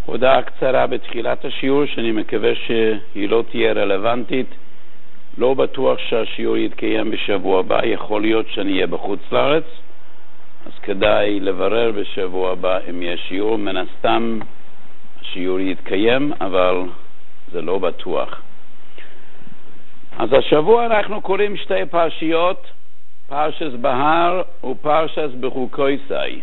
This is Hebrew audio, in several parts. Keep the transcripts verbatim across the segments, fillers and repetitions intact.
הודעה קצרה בתחילת השיעור שאני מקווה שהיא לא תהיה רלוונטית. לא בטוח שהשיעור יתקיים בשבוע הבא, יכול להיות שאני אהיה בחוץ לארץ, אז כדאי לברר בשבוע הבא אם יש שיעור. מן הסתם השיעור יתקיים, אבל זה לא בטוח. אז השבוע אנחנו קוראים שתי פרשיות, פרשס בהר ופרשס בחוקויסאי.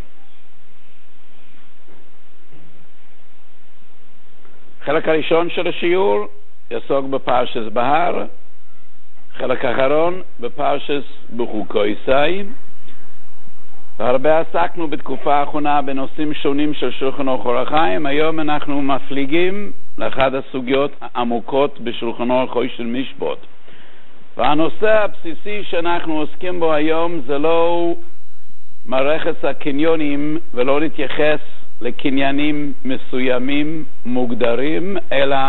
חלק הראשון של השיעור יעסוק בפרשס בהר, חלק האחרון בפרשס בחוקויסאי. והרבה עסקנו בתקופה האחרונה בנושאים שונים של שולחן אורך אור החיים. היום אנחנו מפליגים לאחד הסוגיות העמוקות בשולחן אורך של משפט. והנושא הבסיסי שאנחנו עוסקים בו היום זה לא מערכת הקניונים ולא להתייחס לקניינים מסוימים מוגדרים, אלא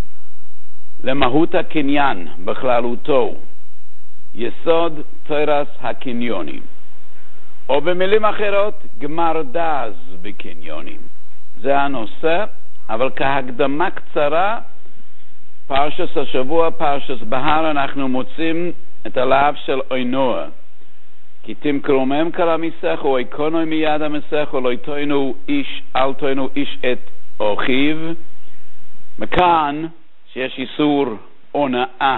למהות הקניין בכללותו, יסוד תורת הקניונים, או במילים אחרות גמר דאז בקניונים. זה הנושא, אבל כהקדמה קצרה, פרשס השבוע, פרשס בהר, אנחנו מוצאים את הלאו של אוינוע. כי תמכרו מהם כל המסך, או איקונו מיד המסך, או לא יתוינו איש, אל תוינו איש את אוכיו. מכאן שיש איסור הונאה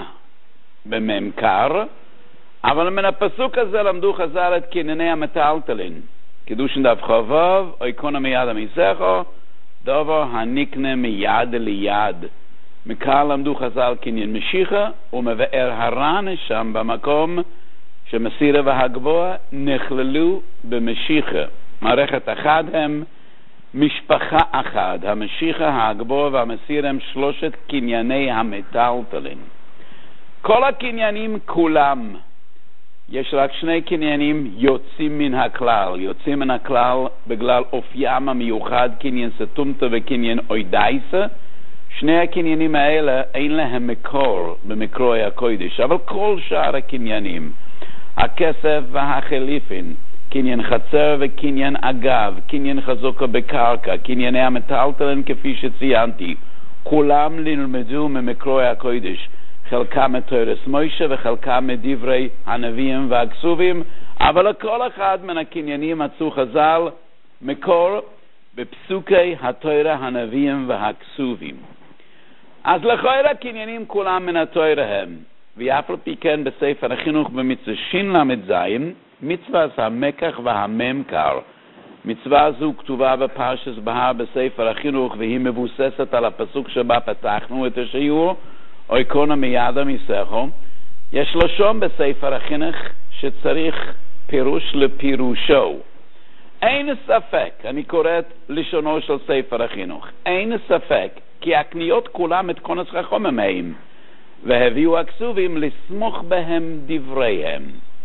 בממכר, אבל מן הפסוק הזה למדו חז"ל את קנייני המטלטלין. קידושין דף חובב, או איקונו מיד המסך, או דבר הנקנה מיד ליד. מכאן למדו חז"ל קניין משיחה, ומבאר הר"ן שם במקום שמסירה והגבוה נכללו במשיחה. מערכת אחד הם משפחה אחד. המשיחה, הגבוה והמסירה הם שלושת קנייני המטלטלין. כל הקניינים כולם, יש רק שני קניינים יוצאים מן הכלל. יוצאים מן הכלל בגלל אופיים המיוחד, קניין סתומתא וקניין אוידייסה. שני הקניינים האלה אין להם מקור במקרוי הקודש, אבל כל שאר הקניינים, הכסף והחליפין, קניין חצר וקניין אגב, קניין חזוקה בקרקע, קנייני המטלטלין כפי שציינתי, כולם נלמדו ממקרוי הקודש, חלקם מתורת מוישה וחלקם מדברי הנביאים והכסובים, אבל לכל אחד מן הקניינים מצאו חז"ל מקור בפסוקי התורה הנביאים והכסובים. אז לכאורה הקניינים כולם מן התורה הם, ואף על פי כן בספר החינוך במצווה שין למד זין, מצוות המקח והממכר. מצווה זו כתובה בפרשס בהר בספר החינוך, והיא מבוססת על הפסוק שבה פתחנו את השיעור, או איקונו מיד המסכו. יש לשון בספר החינוך שצריך פירוש לפירושו. אין ספק, אני קורא את לשונו של ספר החינוך, אין ספק כי הקניות כולם את כונס חכמים מהם, והביאו הכסובים לסמוך בהם דבריהם.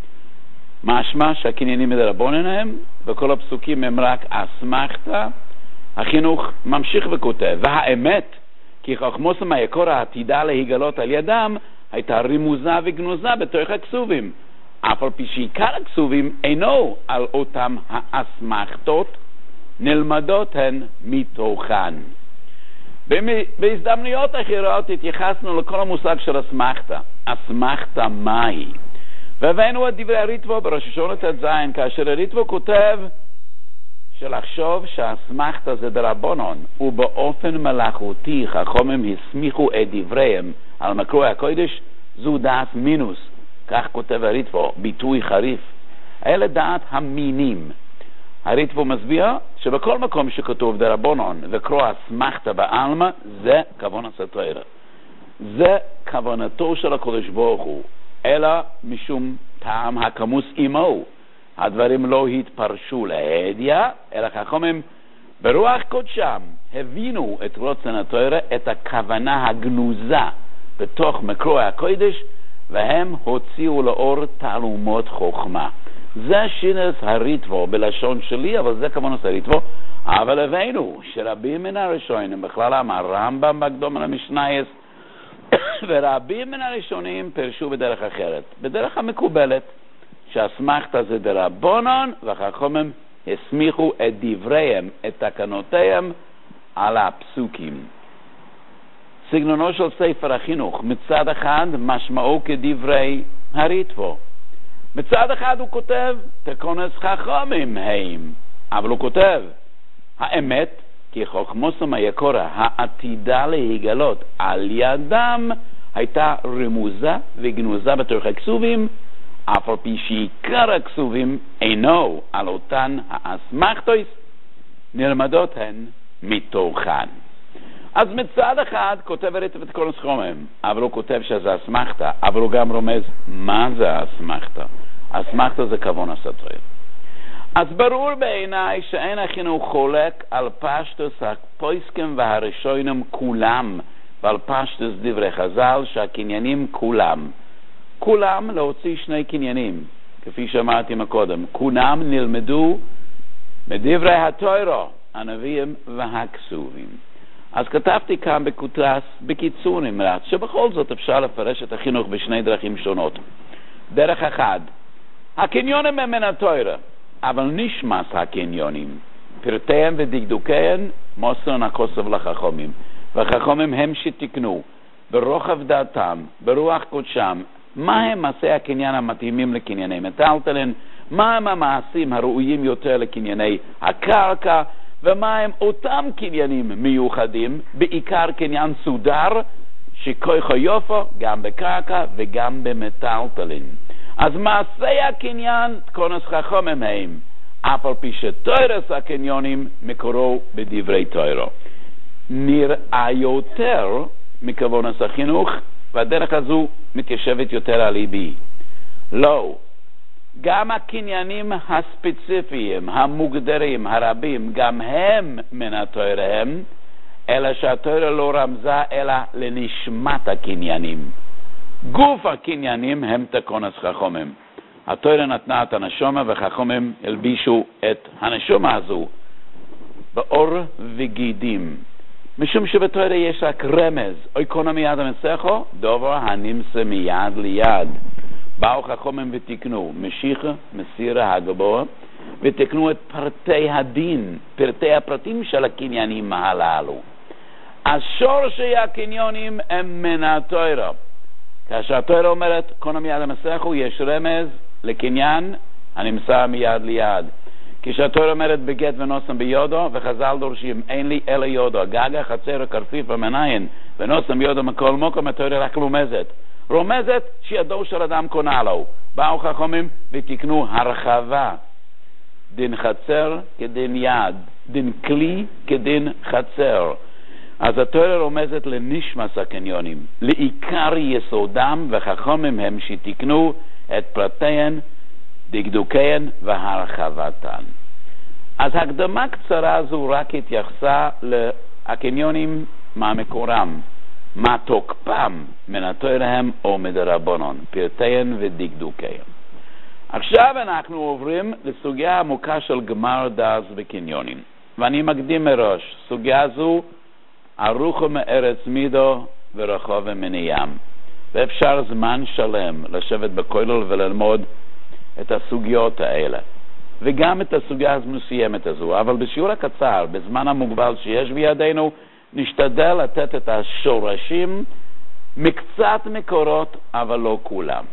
משמע שהקניינים מדרבנן הם, וכל הפסוקים הם רק אסמכתא. החינוך ממשיך וכותב, והאמת, כי חכמוסם היקור העתידה להיגלות על ידם, הייתה רמוזה וגנוזה בתוך הכסובים. אף על פי שעיקר הכסובים אינו על אותם האסמכתות, נלמדות הן מתוכן. בהזדמנויות אחרות התייחסנו לכל המושג של אסמכתא. אסמכתא מהי? והבאנו את דברי הריטב"א בראש השונה ט"ז, כאשר הריטב"א כותב שלחשוב שהאסמכתא זה דרבנן, ובאופן מלאכותי חכמים הסמיכו את דבריהם על מקרוי הקודש, זו דעת מינוס. כך כותב הריטב"א, ביטוי חריף. אלה דעת המינים. הריטב"א מסביר שבכל מקום שכתוב דרבנן וקרוא אסמכתא בעלמא, זה כוונת התורה. זה כוונתו של הקדוש ברוך הוא, אלא משום טעם הכמוס עמו. הדברים לא התפרשו להדיא, אלא חכמים ברוח קודשם הבינו את רצון התורה, את הכוונה הגנוזה בתוך מקרוי הקודש, והם הוציאו לאור תעלומות חוכמה. זה שינס הריטב"א בלשון שלי, אבל זה כוונת הריטב"א. אבל הבאנו שרבים מן הראשונים, בכללם הרמב"ם בקדומה למשנייס, ורבים מן הראשונים פרשו בדרך אחרת, בדרך המקובלת, שהאסמכתא זה דרבנן, והחכמים הסמיכו את דבריהם, את תקנותיהם, על הפסוקים. סגנונו של ספר החינוך, מצד אחד משמעו כדברי הריטב"א. מצד אחד הוא כותב, תקונס חכמים הם, אבל הוא כותב, האמת, כי חוכמוסם היקורה, העתידה להיגלות על ידם, הייתה רמוזה וגנוזה בתוך הכסובים, אף על פי שעיקר הכסובים אינו על אותן האסמכתויס, נלמדות הן מתוכן. אז מצד אחד כותב הריטב"א ותקונס חכמים, אבל הוא כותב שזה אסמכתה, אבל הוא גם רומז מה זה האסמכתה. אסמכתה זה כוון הסתר. אז ברור בעיניי שאין החינוך חולק על פשטוס הפויסקים והראשונים כולם, ועל פשטוס דברי חז"ל שהקניינים כולם. כולם להוציא שני קניינים, כפי שאמרתי מקודם. כולם נלמדו מדברי התורה, הנביאים והכסובים. אז כתבתי כאן בקוטרס בקיצור נמרץ, שבכל זאת אפשר לפרש את החינוך בשני דרכים שונות. דרך אחד, הקניונים הם מן התורה, אבל נשמס הקניונים, פרטיהם ודקדוקיהם מוסרן הכוסף לחכמים, והחכמים הם שתקנו ברוחב דעתם, ברוח קודשם, מה הם מעשי הקניין המתאימים לקנייני מטלטלין, מה הם המעשים הראויים יותר לקנייני הקרקע, ומה הם אותם קניינים מיוחדים, בעיקר קניין סודר, שכוחו יופו גם בקרקע וגם במטלטלין. אז מעשי הקניין תקונס חכמים הם, אף על פי שתורס הקניונים מקורו בדברי תורה. נראה יותר מכוונס החינוך, והדרך הזו מתיישבת יותר על ליבי. לא, גם הקניינים הספציפיים, המוגדרים, הרבים, גם הם מן התורה הם, אלא שהתורה לא רמזה אלא לנשמת הקניינים. גוף הקניינים הם תקונס חכמים. התורה נתנה את הנשומה וחכמים הלבישו את הנשומה הזו באור וגידים. משום שבתורה יש רק רמז, אוי קונה מיד המסכו, דובר הנמסה מיד ליד. באו חכמים ותקנו, משיחה, מסירה הגבוה, ותקנו את פרטי הדין, פרטי הפרטים של הקניינים הללו. השורשי הקניונים הם מן התורה. כאשר התורה אומרת, קונה מיד המסכו, יש רמז לקניין הנמסה מיד ליד. כשהתורה אומרת בגט ונוסם ביודו, וחז"ל דורשים, אין לי אלא יודו, גגה, חצר, קרפיף ומנין, ונוסם ביודו מכל מוקם, התורה רק רומזת. רומזת שידו של אדם קונה לו. באו חכמים ותקנו הרחבה. דין חצר כדין יד, דין כלי כדין חצר. אז התורה רומזת לנשמס הקניונים, לעיקר יסודם, וחכמים הם שתקנו את פרטיהן, דקדוקיהן והרחבתן. אז הקדמה קצרה זו רק התייחסה לקניונים מהמקורם, מה תוקפם מן התורה הם או מדרבנן, פרטיהן ודקדוקיהן. עכשיו אנחנו עוברים לסוגיה עמוקה של גמר דאז בקניונים, ואני מקדים מראש, סוגיה זו ארוכו מארץ מידו ורחוב מן הים, ואפשר זמן שלם לשבת בכולל וללמוד את הסוגיות האלה, וגם את הסוגיה המסוימת הזו, אבל בשיעור הקצר, בזמן המוגבל שיש בידינו, נשתדל לתת את השורשים מקצת מקורות, אבל לא כולם.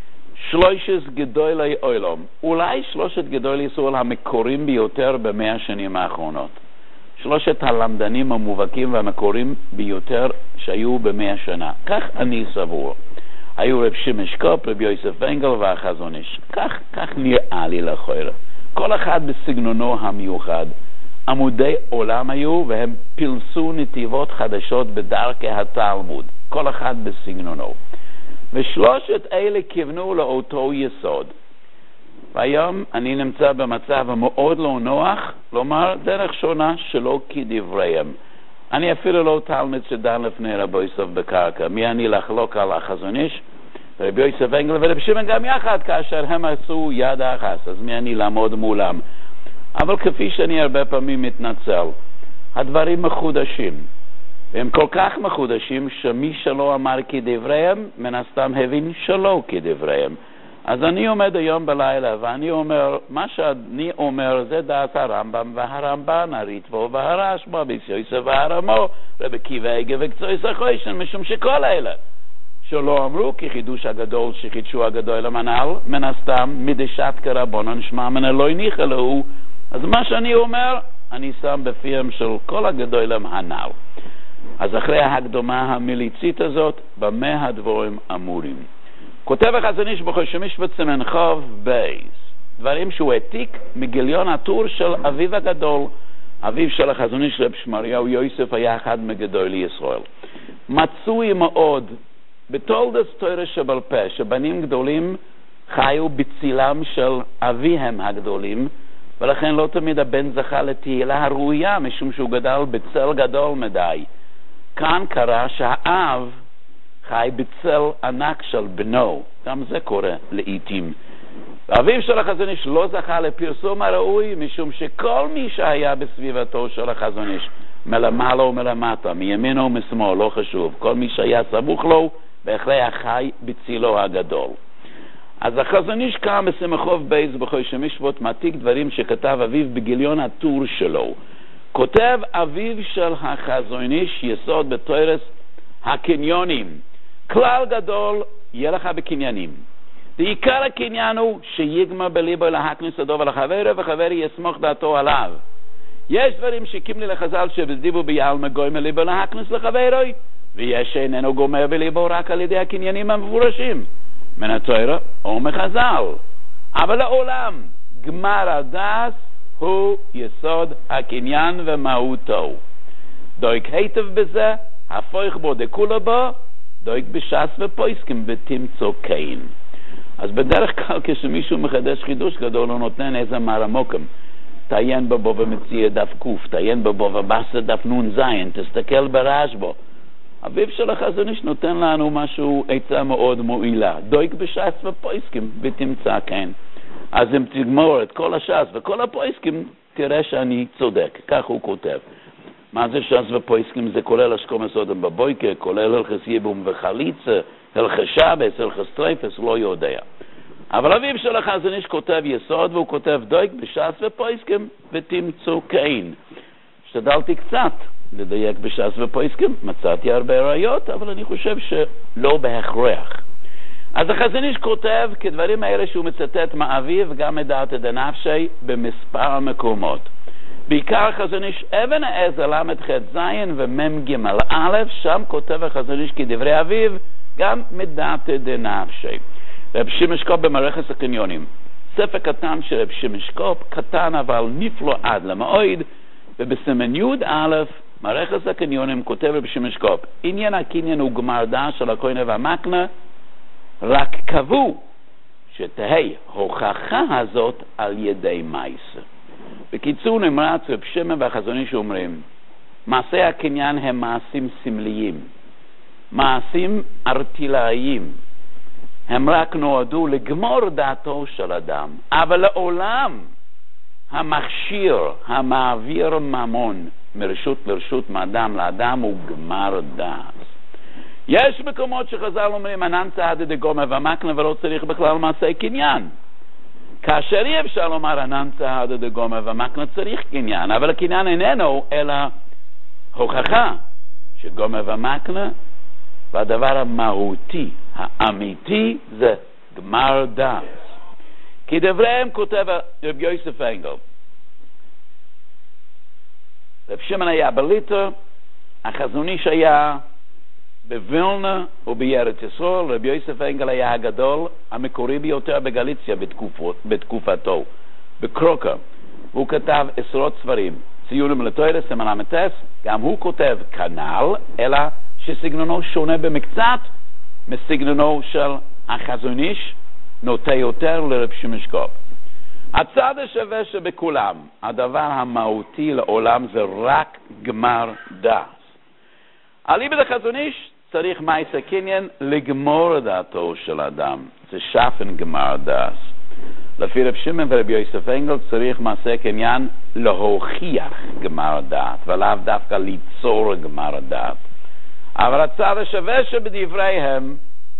שלושת גדולי עולם, אולי שלושת גדולי ישראל המקורים ביותר במאה השנים האחרונות. שלושת הלמדנים המובהקים והמקורים ביותר שהיו במאה שנה. כך אני סבור. היו רב שמעון שקופ, רב יוסף אנגל והחזון איש. כך, כך נראה לי לכאורה. כל אחד בסגנונו המיוחד. עמודי עולם היו והם פילסו נתיבות חדשות בדרכי התלמוד. כל אחד בסגנונו. ושלושת אלה כיוונו לאותו יסוד. והיום אני נמצא במצב המאוד לא נוח, לומר דרך שונה שלא כדבריהם. אני אפילו לא תלמיד שדן לפני רבי יוסף בקרקע. מי אני לחלוק על החזון איש? רבי יוסף אנגל ורבי שמעון גם יחד, כאשר הם עשו יד אחת, אז מי אני לעמוד מולם? אבל כפי שאני הרבה פעמים מתנצל, הדברים מחודשים. והם כל כך מחודשים שמי שלא אמר כדבריהם, מן הסתם הבין שלא כדבריהם. אז אני עומד היום בלילה ואני אומר, מה שאני אומר זה דעת הרמב"ם והרמב"ן, הריטב"א והרשב"א, רבי יוסף והרמו, רבי עקיבא איגר וקצועס החוישן, משום שכל אלה שלא אמרו כי חידוש הגדול שחידשו הגדול המנהל, מן הסתם מדשת כרבונן שמע מן אלוהי ניחא לו. אז מה שאני אומר אני שם בפיהם של כל הגדולים הנ"ל. אז אחרי ההקדמה המליצית הזאת, במה הדבורים אמורים? כותב החזון איש בחושן משפט סימן חוב בייס, דברים שהוא העתיק מגיליון הטור של אביו הגדול. אביו של החזון איש רב שמריהו יוסף היה אחד מגדולי ישראל. מצוי מאוד בתולדות תורה שבעל פה, שבנים גדולים חיו בצילם של אביהם הגדולים, ולכן לא תמיד הבן זכה לתהילה הראויה, משום שהוא גדל בצל גדול מדי. כאן קרה שהאב חי בצל ענק של בנו, גם זה קורה לעתים. אביו של החזון איש לא זכה לפרסום הראוי, משום שכל מי שהיה בסביבתו של החזון איש, מלמעלה ומלמטה, מימינו ומשמאל, לא חשוב, כל מי שהיה סמוך לו, בהכרח חי בצילו הגדול. אז החזון איש קם בסמכוב בייס בחושן משפט, מעתיק דברים שכתב אביו בגיליון הטור שלו. כותב אביו של החזון איש יסוד בתורת הקניונים. כלל גדול יהיה לך בקניינים. ועיקר הקניין הוא שיגמר בליבו להכניס לדוב על החבר, וחבר יסמוך דעתו עליו. יש דברים שקים לי לחז"ל שבזדיבו ביעלמא גוימר ליבו להכניס לחברוי, ויש שאיננו גומר בליבו רק על ידי הקניינים המפורשים מן התורה או מחז"ל. אבל לעולם גמר הדעת הוא יסוד הקניין ומהותו. דויק היטב בזה, הפוך בו דקולה בו, דויק בש"ס ופויסקים ותמצוא קיין. אז בדרך כלל כשמישהו מחדש חידוש גדול הוא נותן איזה מרמוקם. תעיין בבו ומציע דף קוף, תעיין בבו ובסה דף נון זין, תסתכל ברשב"א. אביו של החזון איש נותן לנו משהו עצה מאוד מועילה. דויק בש"ס ופויסקים ותמצא קיין. אז אם תגמור את כל הש"ס וכל הפויסקים, תראה שאני צודק. כך הוא כותב. מה זה ש"ס ופויסקים? זה כולל אשכום סודם בבויקה, כולל הלכס ייבום וחליצה, הלכס שבס, הלכס טרייפס, לא יודע. אבל אביו של החזון איש כותב יסוד, והוא כותב דויק בש"ס ופויסקים ותמצאו קיין. השתדלתי קצת לדייק בש"ס ופויסקים, מצאתי הרבה ראיות, אבל אני חושב שלא בהכרח. אז החזון איש כותב כדברים האלה שהוא מצטט מאביו וגם מדעת דנפשי במספר מקומות. בעיקר החזון איש אבן העזר למד ח' זין ומם ג' א', שם כותב החזון איש כדברי אביו גם מדעת דנפשי. רב שמעון שקופ במערכת הקניונים, ספר קטן של רב שמעון שקופ, קטן אבל נפלא עד למועד, ובסימן י' א' מערכת הקניונים כותב רב שמעון שקופ, עניין הקניין הוא גמר דעת של הכהן והמקנה, רק קבעו שתהי הוכחה הזאת על ידי מעשה. בקיצור נמרץ רב שמעון והחזון איש אומרים, מעשי הקניין הם מעשים סמליים, מעשים ארטילאיים, הם רק נועדו לגמור דעתו של אדם, אבל לעולם המכשיר, המעביר ממון מרשות לרשות מאדם לאדם הוא גמר דעת. יש מקומות שחז"ל אומרים ענן צעדה דגומא ומקנה ולא צריך בכלל מעשי קניין. כאשר אי אפשר לומר ענן צעדה דגומא ומקנה צריך קניין, אבל הקניין איננו אלא הוכחה שגומא ומקנה, והדבר המהותי, האמיתי, זה גמר דעת. כי דבריהם כותב רב יוסף אנגל, רב שמעון היה בליטא, החזון איש היה בווילנה ובארץ ישראל, רב יוסף אנגל היה הגדול, המקורי ביותר בגליציה בתקופות, בתקופתו, בקרוקה. הוא כתב עשרות ספרים, ציונים לתורה, סימן למ"ט, גם הוא כותב כנ"ל, אלא שסגנונו שונה במקצת מסגנונו של החזון איש, נוטה יותר לרב שמעון שקופ. הצד השווה שבכולם, הדבר המהותי לעולם זה רק גמר דעת. אליבא דחזון איש צריך מעשה קניין לגמור דעתו של אדם, זה שפן גמר דעת. לפי רב שמעון ורב יוסף אנגל צריך מעשה קניין להוכיח גמר דעת, ולאו דווקא ליצור גמר דעת. אבל הצד השווה שבדבריהם,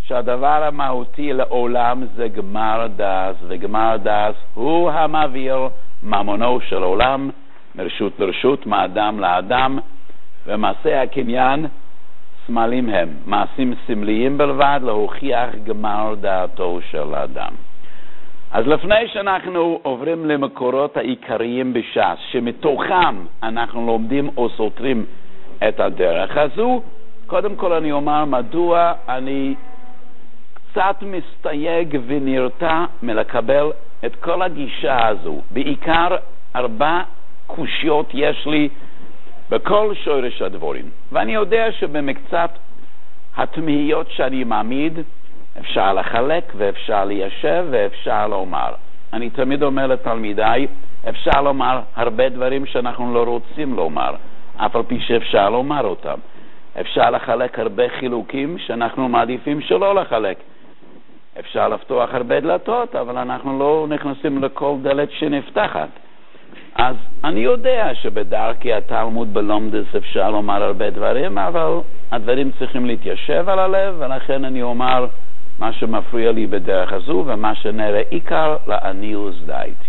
שהדבר המהותי לעולם זה גמר דאס, וגמר דאס הוא המעביר ממונו של עולם מרשות לרשות, מאדם לאדם, ומעשה הקניין סמלים הם, מעשים סמליים בלבד להוכיח גמר דעתו של האדם. אז לפני שאנחנו עוברים למקורות העיקריים בש"ס, שמתוכם אנחנו לומדים או סותרים את הדרך הזו, קודם כל אני אומר מדוע אני קצת מסתייג ונרתע מלקבל את כל הגישה הזו. בעיקר ארבע קושיות יש לי בכל שורש הדבורים, ואני יודע שבמקצת התמהיות שאני מעמיד אפשר לחלק ואפשר ליישב ואפשר לומר. אני תמיד אומר לתלמידיי, אפשר לומר הרבה דברים שאנחנו לא רוצים לומר, אף על פי שאפשר לומר אותם. אפשר לחלק הרבה חילוקים שאנחנו מעדיפים שלא לחלק. אפשר לפתוח הרבה דלתות, אבל אנחנו לא נכנסים לכל דלת שנפתחת. אז אני יודע שבדרכי התלמוד בלומדס אפשר לומר הרבה דברים, אבל הדברים צריכים להתיישב על הלב, ולכן אני אומר מה שמפריע לי בדרך הזו, ומה שנראה עיקר לעניות דעתי.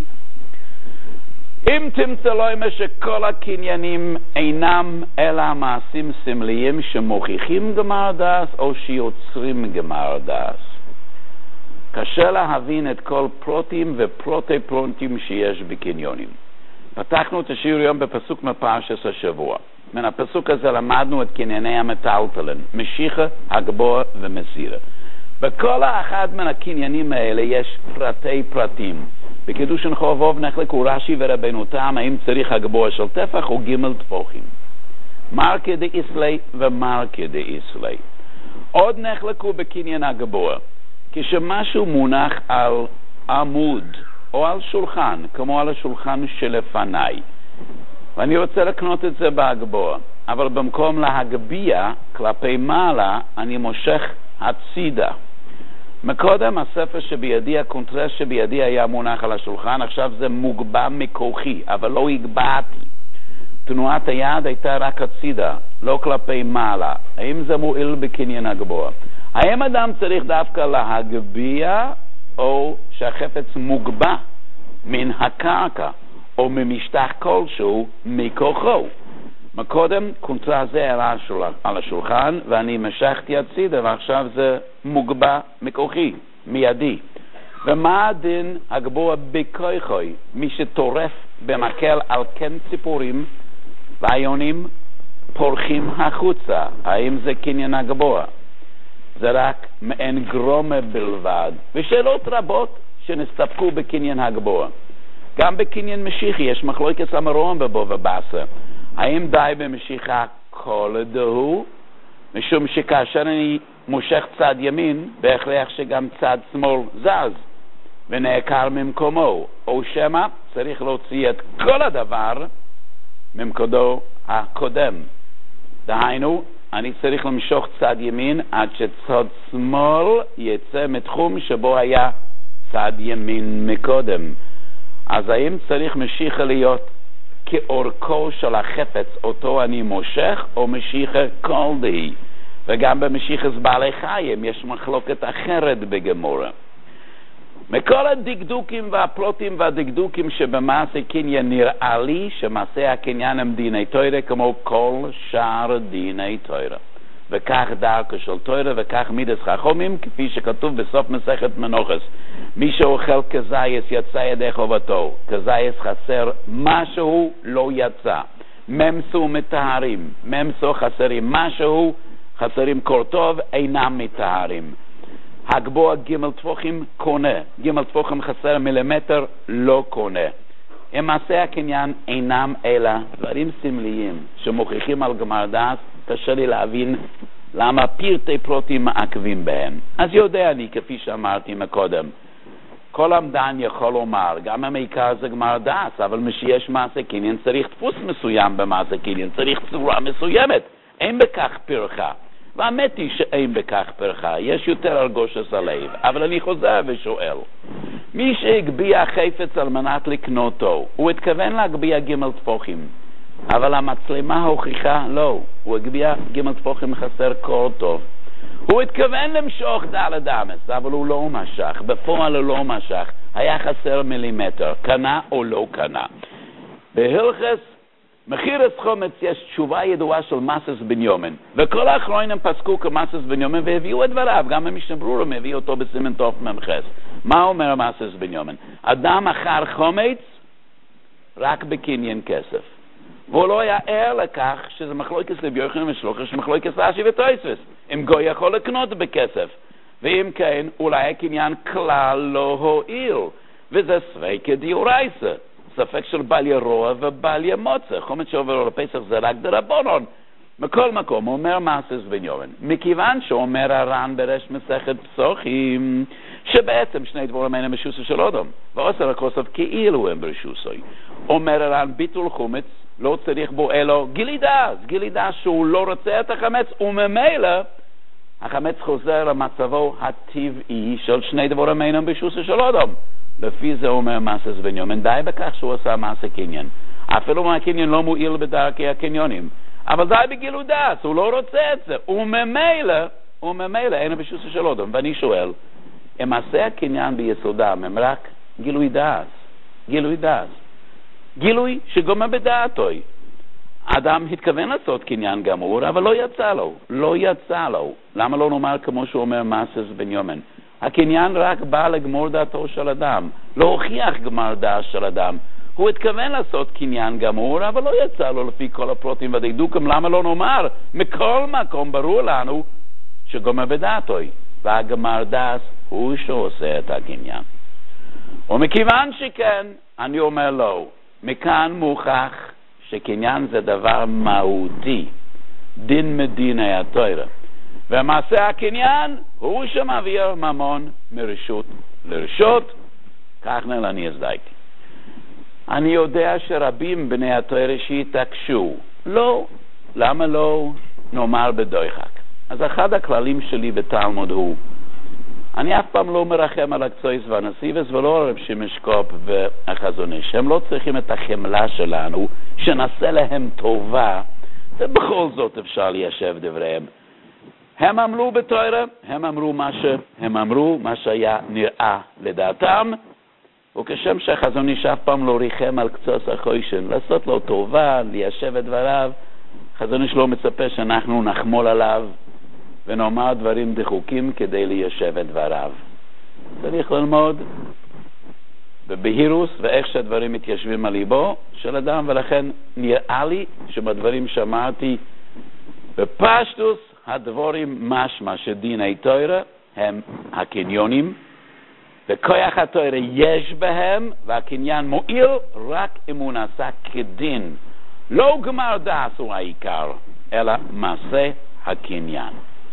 אם תמצא לו שכל הקניינים אינם אלא מעשים סמליים שמוכיחים גמר דאס או שיוצרים גמר דאס. קשה להבין את כל פרוטים ופרוטי פרוטים שיש בקניונים. פתחנו את השיעור היום בפסוק מפרשת השבוע. מן הפסוק הזה למדנו את קנייני המטלטלין, משיחה, הגבוה ומסירה. בכל האחד מן הקניינים האלה יש פרטי פרטים. בקידושין חובוב נחלקו רש"י ורבנו תם האם צריך הגבוה של טפח או ג' טפוחים. מרקה דאיסלי ומרקה דאיסלי. עוד נחלקו בקניין הגבוה. כשמשהו מונח על עמוד או על שולחן, כמו על השולחן שלפניי, ואני רוצה לקנות את זה בהגבוה, אבל במקום להגביע כלפי מעלה אני מושך הצידה. מקודם הספר שבידי, הקונטרס שבידי היה מונח על השולחן, עכשיו זה מוגבע מכוחי, אבל לא הגבעתי. תנועת היד הייתה רק הצידה, לא כלפי מעלה. האם זה מועיל בקניין הגבוה? האם אדם צריך דווקא להגביע, או שהחפץ מוגבע מן הקרקע, או ממשטח כלשהו מכוחו? מקודם קונטרס זה היה על השולחן, ואני משכתי הצידה, ועכשיו זה מוגבע מכוחי, מידי. ומה הדין הגבוה בכוחוי? מי שטורף במקל על כן ציפורים והיונים פורחים החוצה. האם זה קניין הגבוה? זה רק מעין גרומה בלבד. ושאלות רבות שנסתפקו בקניין הגבוה. גם בקניין משיחי יש מחלוקת המרום בבוא ובאסה. האם די במשיכה כל דהו? משום שכאשר אני מושך צד ימין, בהכרח שגם צד שמאל זז ונעקר ממקומו, או שמה צריך להוציא את כל הדבר ממקודו הקודם. דהיינו, אני צריך למשוך צד ימין עד שצד שמאל יצא מתחום שבו היה צד ימין מקודם. אז האם צריך משיכה להיות כאורכו של החפץ אותו אני מושך, או משיכה כל דהי? וגם במשיכת בעלי חיים יש מחלוקת אחרת בגמורה. מכל הדקדוקים והפלוטים והדקדוקים שבמעשה קניין נראה לי שמעשה הקניין הם דיני תורה כמו כל שאר דיני תורה. וכך דרכו של תורה וכך מידס חכמים, כפי שכתוב בסוף מסכת מנוחס. מי שאוכל כזייס יצא ידי חובתו, כזייס חסר משהו לא יצא. ממסו מטהרים, ממסו חסרים משהו, חסרים קורטוב, אינם מטהרים. הגבוה ג' טפוחים קונה, ג' טפוחים חסר מילימטר לא קונה. אם מעשה הקניין אינם אלא דברים סמליים שמוכיחים על גמר דאס, קשה לי להבין למה פרטי פרוטים מעכבים בהם. אז יודע אני, כפי שאמרתי מקודם, כל עמדן יכול לומר, גם המעיקר זה גמר דאס, אבל משיש מעשה קניין צריך דפוס מסוים במעשה קניין, צריך צורה מסוימת, אין בכך פרחה. והאמת היא שאין בכך פרחה, יש יותר הרגושת הלב. אבל אני חוזר ושואל, מי שהגביע חפץ על מנת לקנותו, הוא התכוון להגביע ג' טפוחים, אבל המצלמה הוכיחה לא, הוא הגביע ג' טפוחים חסר קורטוב. הוא התכוון למשוך דלת אמס, אבל הוא לא משך, בפועל הוא לא משך, היה חסר מילימטר, קנה או לא קנה. בהלכס מחירס חומץ יש תשובה ידועה של מסס בניומין, וכל האחרונים פסקו כמסס בניומין והביאו את דבריו, גם המשנה ברורה מביא אותו בסימן תוף ממחס. מה אומר מסס בניומין? אדם אחר חומץ רק בקניין כסף, והוא לא היה ער לכך שזה מחלוקת רבי יוחנן ושלוחש, מחלוקת רש"י ותוספות. אם גוי יכול לקנות בכסף, ואם כן אולי הקניין כלל לא הועיל, וזה ספקא דאורייתא, ספק של בל ירוע ובל ימוצא. חומץ שעובר על הפסח זה רק דרבנן. מכל מקום אומר מסס בניומין, מכיוון שאומר הר"ן בראש מסכת פסוחים שבעצם שני דבורים אינם ברשותו של אדם, ועושר הכוסף כאילו הם ברשותו. אומר הר"ן ביטול חומץ לא צריך בו אלו גילידה, גילידה שהוא לא רוצה את החמץ, וממילא החמץ חוזר למצבו הטבעי של שני דבורים אינם ברשותו של אדם. לפי זה אומר מסס בניומין, די בכך שהוא עשה מעשה קניין. אפילו מהקניין לא מועיל בדרכי הקניונים, אבל די בגילוי דעת, הוא לא רוצה את זה, וממילא, וממילא אין ברשותו של אדם. ואני שואל, אם מעשה הקניין ביסודם הם רק גילוי דעת, גילוי דעת, גילוי שגומר בדעתו. אדם התכוון לעשות קניין גמור, אבל לא יצא לו, לא יצא לו. למה לא נאמר כמו שהוא אומר מסס בניומין? הקניין רק בא לגמור דעתו של אדם, לא הוכיח גמר דעת של אדם. הוא התכוון לעשות קניין גמור, אבל לא יצא לו לפי כל הפרוטים והדקדוקים. למה לא נאמר? מכל מקום ברור לנו שגומר בדעתו, והגמר דעת הוא שעושה את הקניין. ומכיוון שכן, אני אומר לו, מכאן מוכח שקניין זה דבר מהותי, דין מדיני התורה. ומעשה הקניין הוא שמעביר ממון מרשות לרשות, כך נלני אזדייק. אני יודע שרבים בני התורה שהתעקשו, לא, למה לא נאמר בדויחק? אז אחד הכללים שלי בתלמוד הוא, אני אף פעם לא מרחם על הקצויס והנסיבס ולא הרב שמשקופ והחזון איש. הם לא צריכים את החמלה שלנו, שנעשה להם טובה, ובכל זאת אפשר ליישב דבריהם. הם אמרו בתורה, הם אמרו מה שהם אמרו, מה שהיה נראה לדעתם, וכשם שהחזון איש אף פעם לא ריחם על קצוס החוישן, לעשות לו טובה, ליישב את דבריו, חזון איש לא מצפה שאנחנו נחמול עליו, ונאמר דברים דחוקים כדי ליישב את דבריו. צריך ללמוד בבהירוס ואיך שהדברים מתיישבים על ליבו של אדם, ולכן נראה לי שבדברים שאמרתי בפשטוס הדבורים משמע שדיני תורה הם הקניונים, וכוח התורה יש בהם, והקניין מועיל רק אם הוא נעשה כדין. לא גמר דעת הוא העיקר, אלא מעשה הקניין.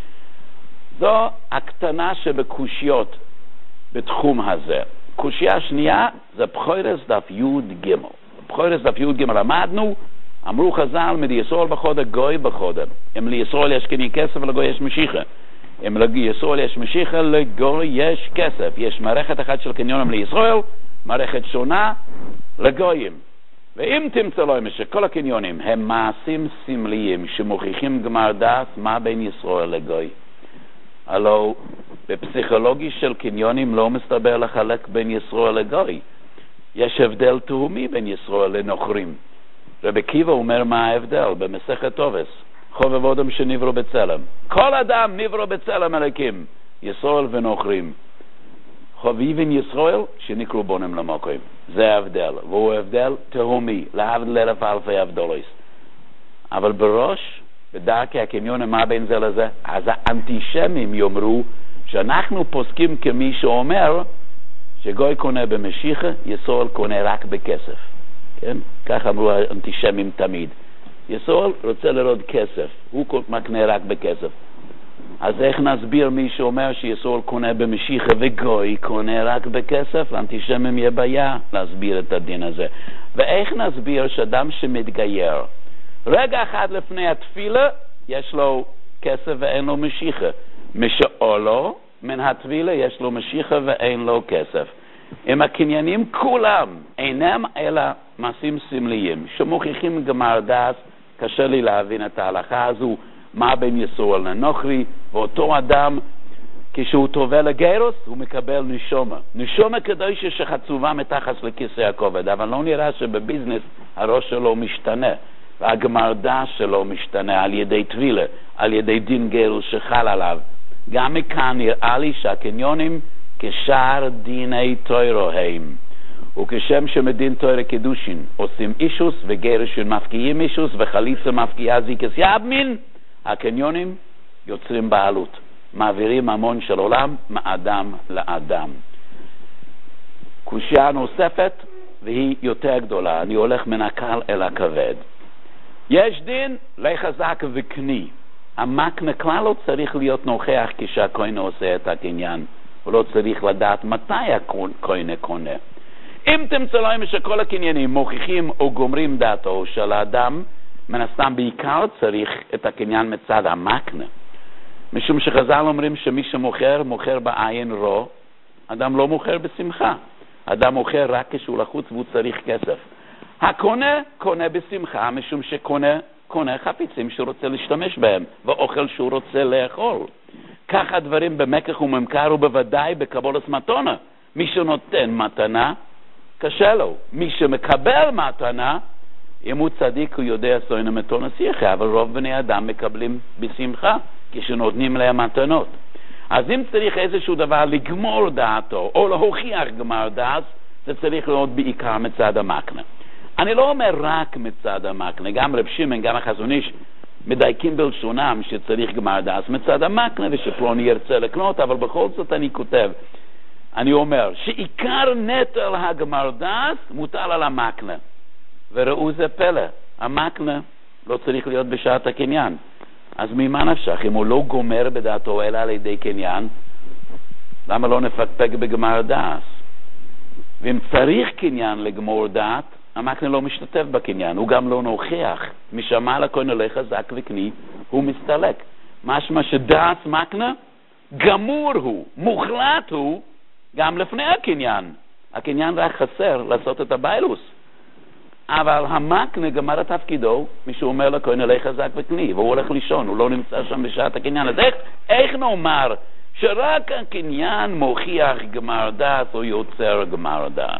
זו הקטנה שבקושיות בתחום הזה. קושיה שנייה זה בחורס דף יוד גימל. בחורס דף יוד גימל למדנו, אמרו חז"ל, מלישראל בחודר גוי בחודר. אם לישראל יש קניין כסף ולגוי יש משיחה. אם לישראל יש משיחה, לגוי יש כסף. יש מערכת אחת של קניונים לישראל, מערכת שונה לגויים. ואם תמצא לו שכל הקניונים הם מעשים סמליים שמוכיחים גמר דעת, מה בין ישראל לגוי? הלא בפסיכולוגי של קניונים לא מסתבר לחלק בין ישראל לגוי. יש הבדל תהומי בין ישראל לנוכרים. רבי עקיבא אומר מה ההבדל במסכת טובס, חובב אדם שנברו בצלם. כל אדם נברו בצלם אלוקים, ישראל ונוכרים. חביבין ישראל שנקראו בונים למוקרים. זה ההבדל, והוא הבדל תהומי, להבדל אלף אלפי הבדלויס. אבל בראש בדרכי הקניונים מה בין זה לזה? אז האנטישמים יאמרו שאנחנו פוסקים כמי שאומר שגוי קונה במשיחה, ישראל קונה רק בכסף. כן? כך אמרו האנטישמים תמיד. ישראל רוצה לראות כסף, הוא מקנה רק בכסף. אז איך נסביר מי שאומר שישראל קונה במשיחה וגוי קונה רק בכסף? לאנטישמים יהיה בעיה להסביר את הדין הזה. ואיך נסביר שאדם שמתגייר רגע אחד לפני התפילה יש לו כסף ואין לו משיחה, משאולו מן התפילה יש לו משיחה ואין לו כסף. אם הקניינים כולם אינם אלא מעשים סמליים שמוכיחים גמר דעת, קשה לי להבין את ההלכה הזו, מה בין יסור לנוכרי, ואותו אדם, כשהוא טובל לגרוס, הוא מקבל נשומה. נשומה קדושה שחצובה מתחת לכיסא הכובד, אבל לא נראה שבביזנס הראש שלו משתנה, והגמר דעת שלו משתנה על ידי טבילה, על ידי דין גרוס שחל עליו. גם מכאן נראה לי שהקניונים כשאר דיני תוירו הם. וכשם שמדין תוירה קידושין עושים אישוס וגרשין מפקיעים אישוס וחליצה מפקיעה זיקס יבמין, הקניונים יוצרים בעלות, מעבירים המון של עולם מאדם לאדם. קושיה נוספת והיא יותר גדולה, אני הולך מן הקל אל הכבד. יש דין לחזק וקני. המקנה כלל לא צריך להיות נוכח כשהכהן עושה את הקניין, הוא לא צריך לדעת מתי הכהן קונה. אם תמצא להם שכל הקניינים מוכיחים או גומרים דעתו של האדם, מן הסתם בעיקר צריך את הקניין מצד המקנה. משום שחז"ל אומרים שמי שמוכר, מוכר בעין רו, אדם לא מוכר בשמחה. אדם מוכר רק כשהוא לחוץ והוא צריך כסף. הקונה, קונה בשמחה, משום שקונה, קונה חפיצים שהוא רוצה להשתמש בהם, ואוכל שהוא רוצה לאכול. כך הדברים במקח וממכר, ובוודאי בקבולת מתנה. מי שנותן מתנה, קשה לו. מי שמקבל מתנה, אם הוא צדיק הוא יודע סוין המתונה שיחה, אבל רוב בני אדם מקבלים בשמחה כשנותנים להם מתנות. אז אם צריך איזשהו דבר לגמור דעתו או להוכיח גמר דעת, זה צריך להיות בעיקר מצד המקנה. אני לא אומר רק מצד המקנה, גם רב שמעון, גם החזון איש מדייקים בלשונם שצריך גמר דעת מצד המקנה ושפלוני ירצה לקנות, אבל בכל זאת אני כותב, אני אומר שעיקר נטל הגמר דעת מוטל על המקנה. וראו זה פלא, המקנה לא צריך להיות בשעת הקניין. אז ממה נפשך? אם הוא לא גומר בדעתו אלא על ידי קניין, למה לא נפקפק בגמר דעת? ואם צריך קניין לגמור דעת, המקנה לא משתתף בקניין, הוא גם לא נוכח. משמע לכהן הולך חזק וקני, הוא מסתלק. משמע שדעת מקנה גמור הוא, מוחלט הוא, גם לפני הקניין. הקניין רק חסר לעשות את הביילוס. אבל המקנה גמר את תפקידו, מישהו אומר לכהן הולך חזק וקני, והוא הולך לישון, הוא לא נמצא שם בשעת הקניין. אז איך, איך נאמר שרק הקניין מוכיח גמר דעת או יוצר גמר דעת?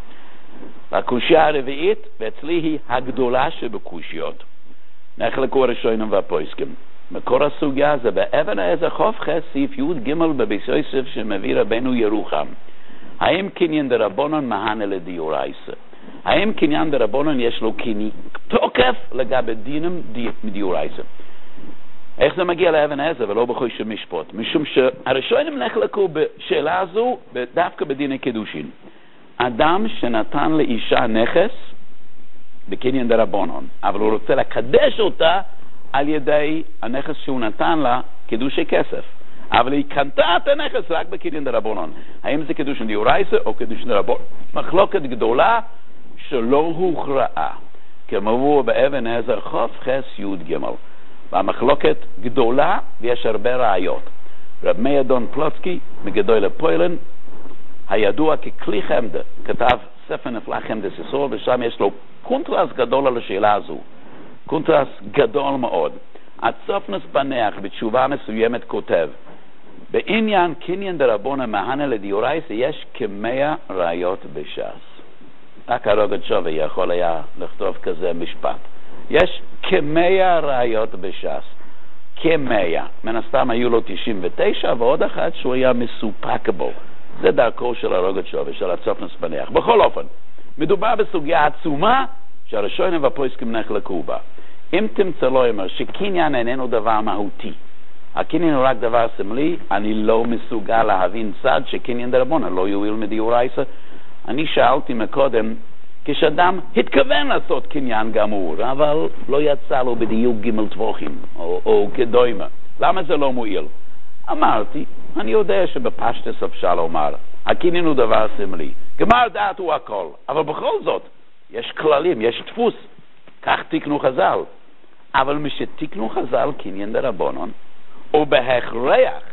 והקושיה הרביעית, ואצלי היא הגדולה שבקושיות. נחלקו הראשונים והפויסקים. מקור הסוגיה זה באבן העזר חוף חס סעיף י' ג' בביס יוסף שמביא רבנו ירוחם. האם קניין דרבנן מהנה לדיורייסה? האם קניין דרבנן יש לו קני תוקף לגבי דינים מדיורייסה? איך זה מגיע לאבן העזר ולא בחוש המשפט? משום שהראשונים נחלקו בשאלה הזו דווקא בדיני קידושין. אדם שנתן לאישה נכס בקניין דרבנן, אבל הוא רוצה לקדש אותה על ידי הנכס שהוא נתן לה קידושי כסף, אבל היא קנתה את הנכס רק בקניין דרבנן. האם זה קידושין דיורייסה או קידושין דרבנן? מחלוקת גדולה שלא הוכרעה, כמו באבן העזר חוף חס י' ג'. והמחלוקת גדולה ויש הרבה ראיות. רב מאיר דון פלוצקי מגדול הפוילן, הידוע ככלי חמדה, כתב ספר נפלא חמדת ישראל, ושם יש לו קונטרס גדול על השאלה הזו, קונטרס גדול מאוד. הצופנוס בנח בתשובה מסוימת כותב, בעניין קניין דרבנן מהנה לדיורייסה יש כמאה ראיות בש"ס. רק הרוגת שווה יכול היה לכתוב כזה משפט. יש כמאה ראיות בש"ס. כמאה. מן הסתם היו לו תשעים ותשע ועוד אחת שהוא היה מסופק בו. זה דרכו של הרוגת שווה, של הצופנוס בנח. בכל אופן, מדובר בסוגיה עצומה שהראשונים והפויסקים נחלקו בה. אם תמצא לו אומר שקניין איננו דבר מהותי, הקניין הוא רק דבר סמלי, אני לא מסוגל להבין צד שקניין דרבנן לא יועיל מדיורייסה. אני שאלתי מקודם, כשאדם התכוון לעשות קניין גמור, אבל לא יצא לו בדיוק ג' טבוחים או, או כדוימה, למה זה לא מועיל? אמרתי, אני יודע שבפשטס אפשר לומר, הקניין הוא דבר סמלי, גמר דעת הוא הכל, אבל בכל זאת, יש כללים, יש דפוס, כך תיקנו חז"ל. אבל משתיקנו חז"ל קניין דרבנן, או בהכרח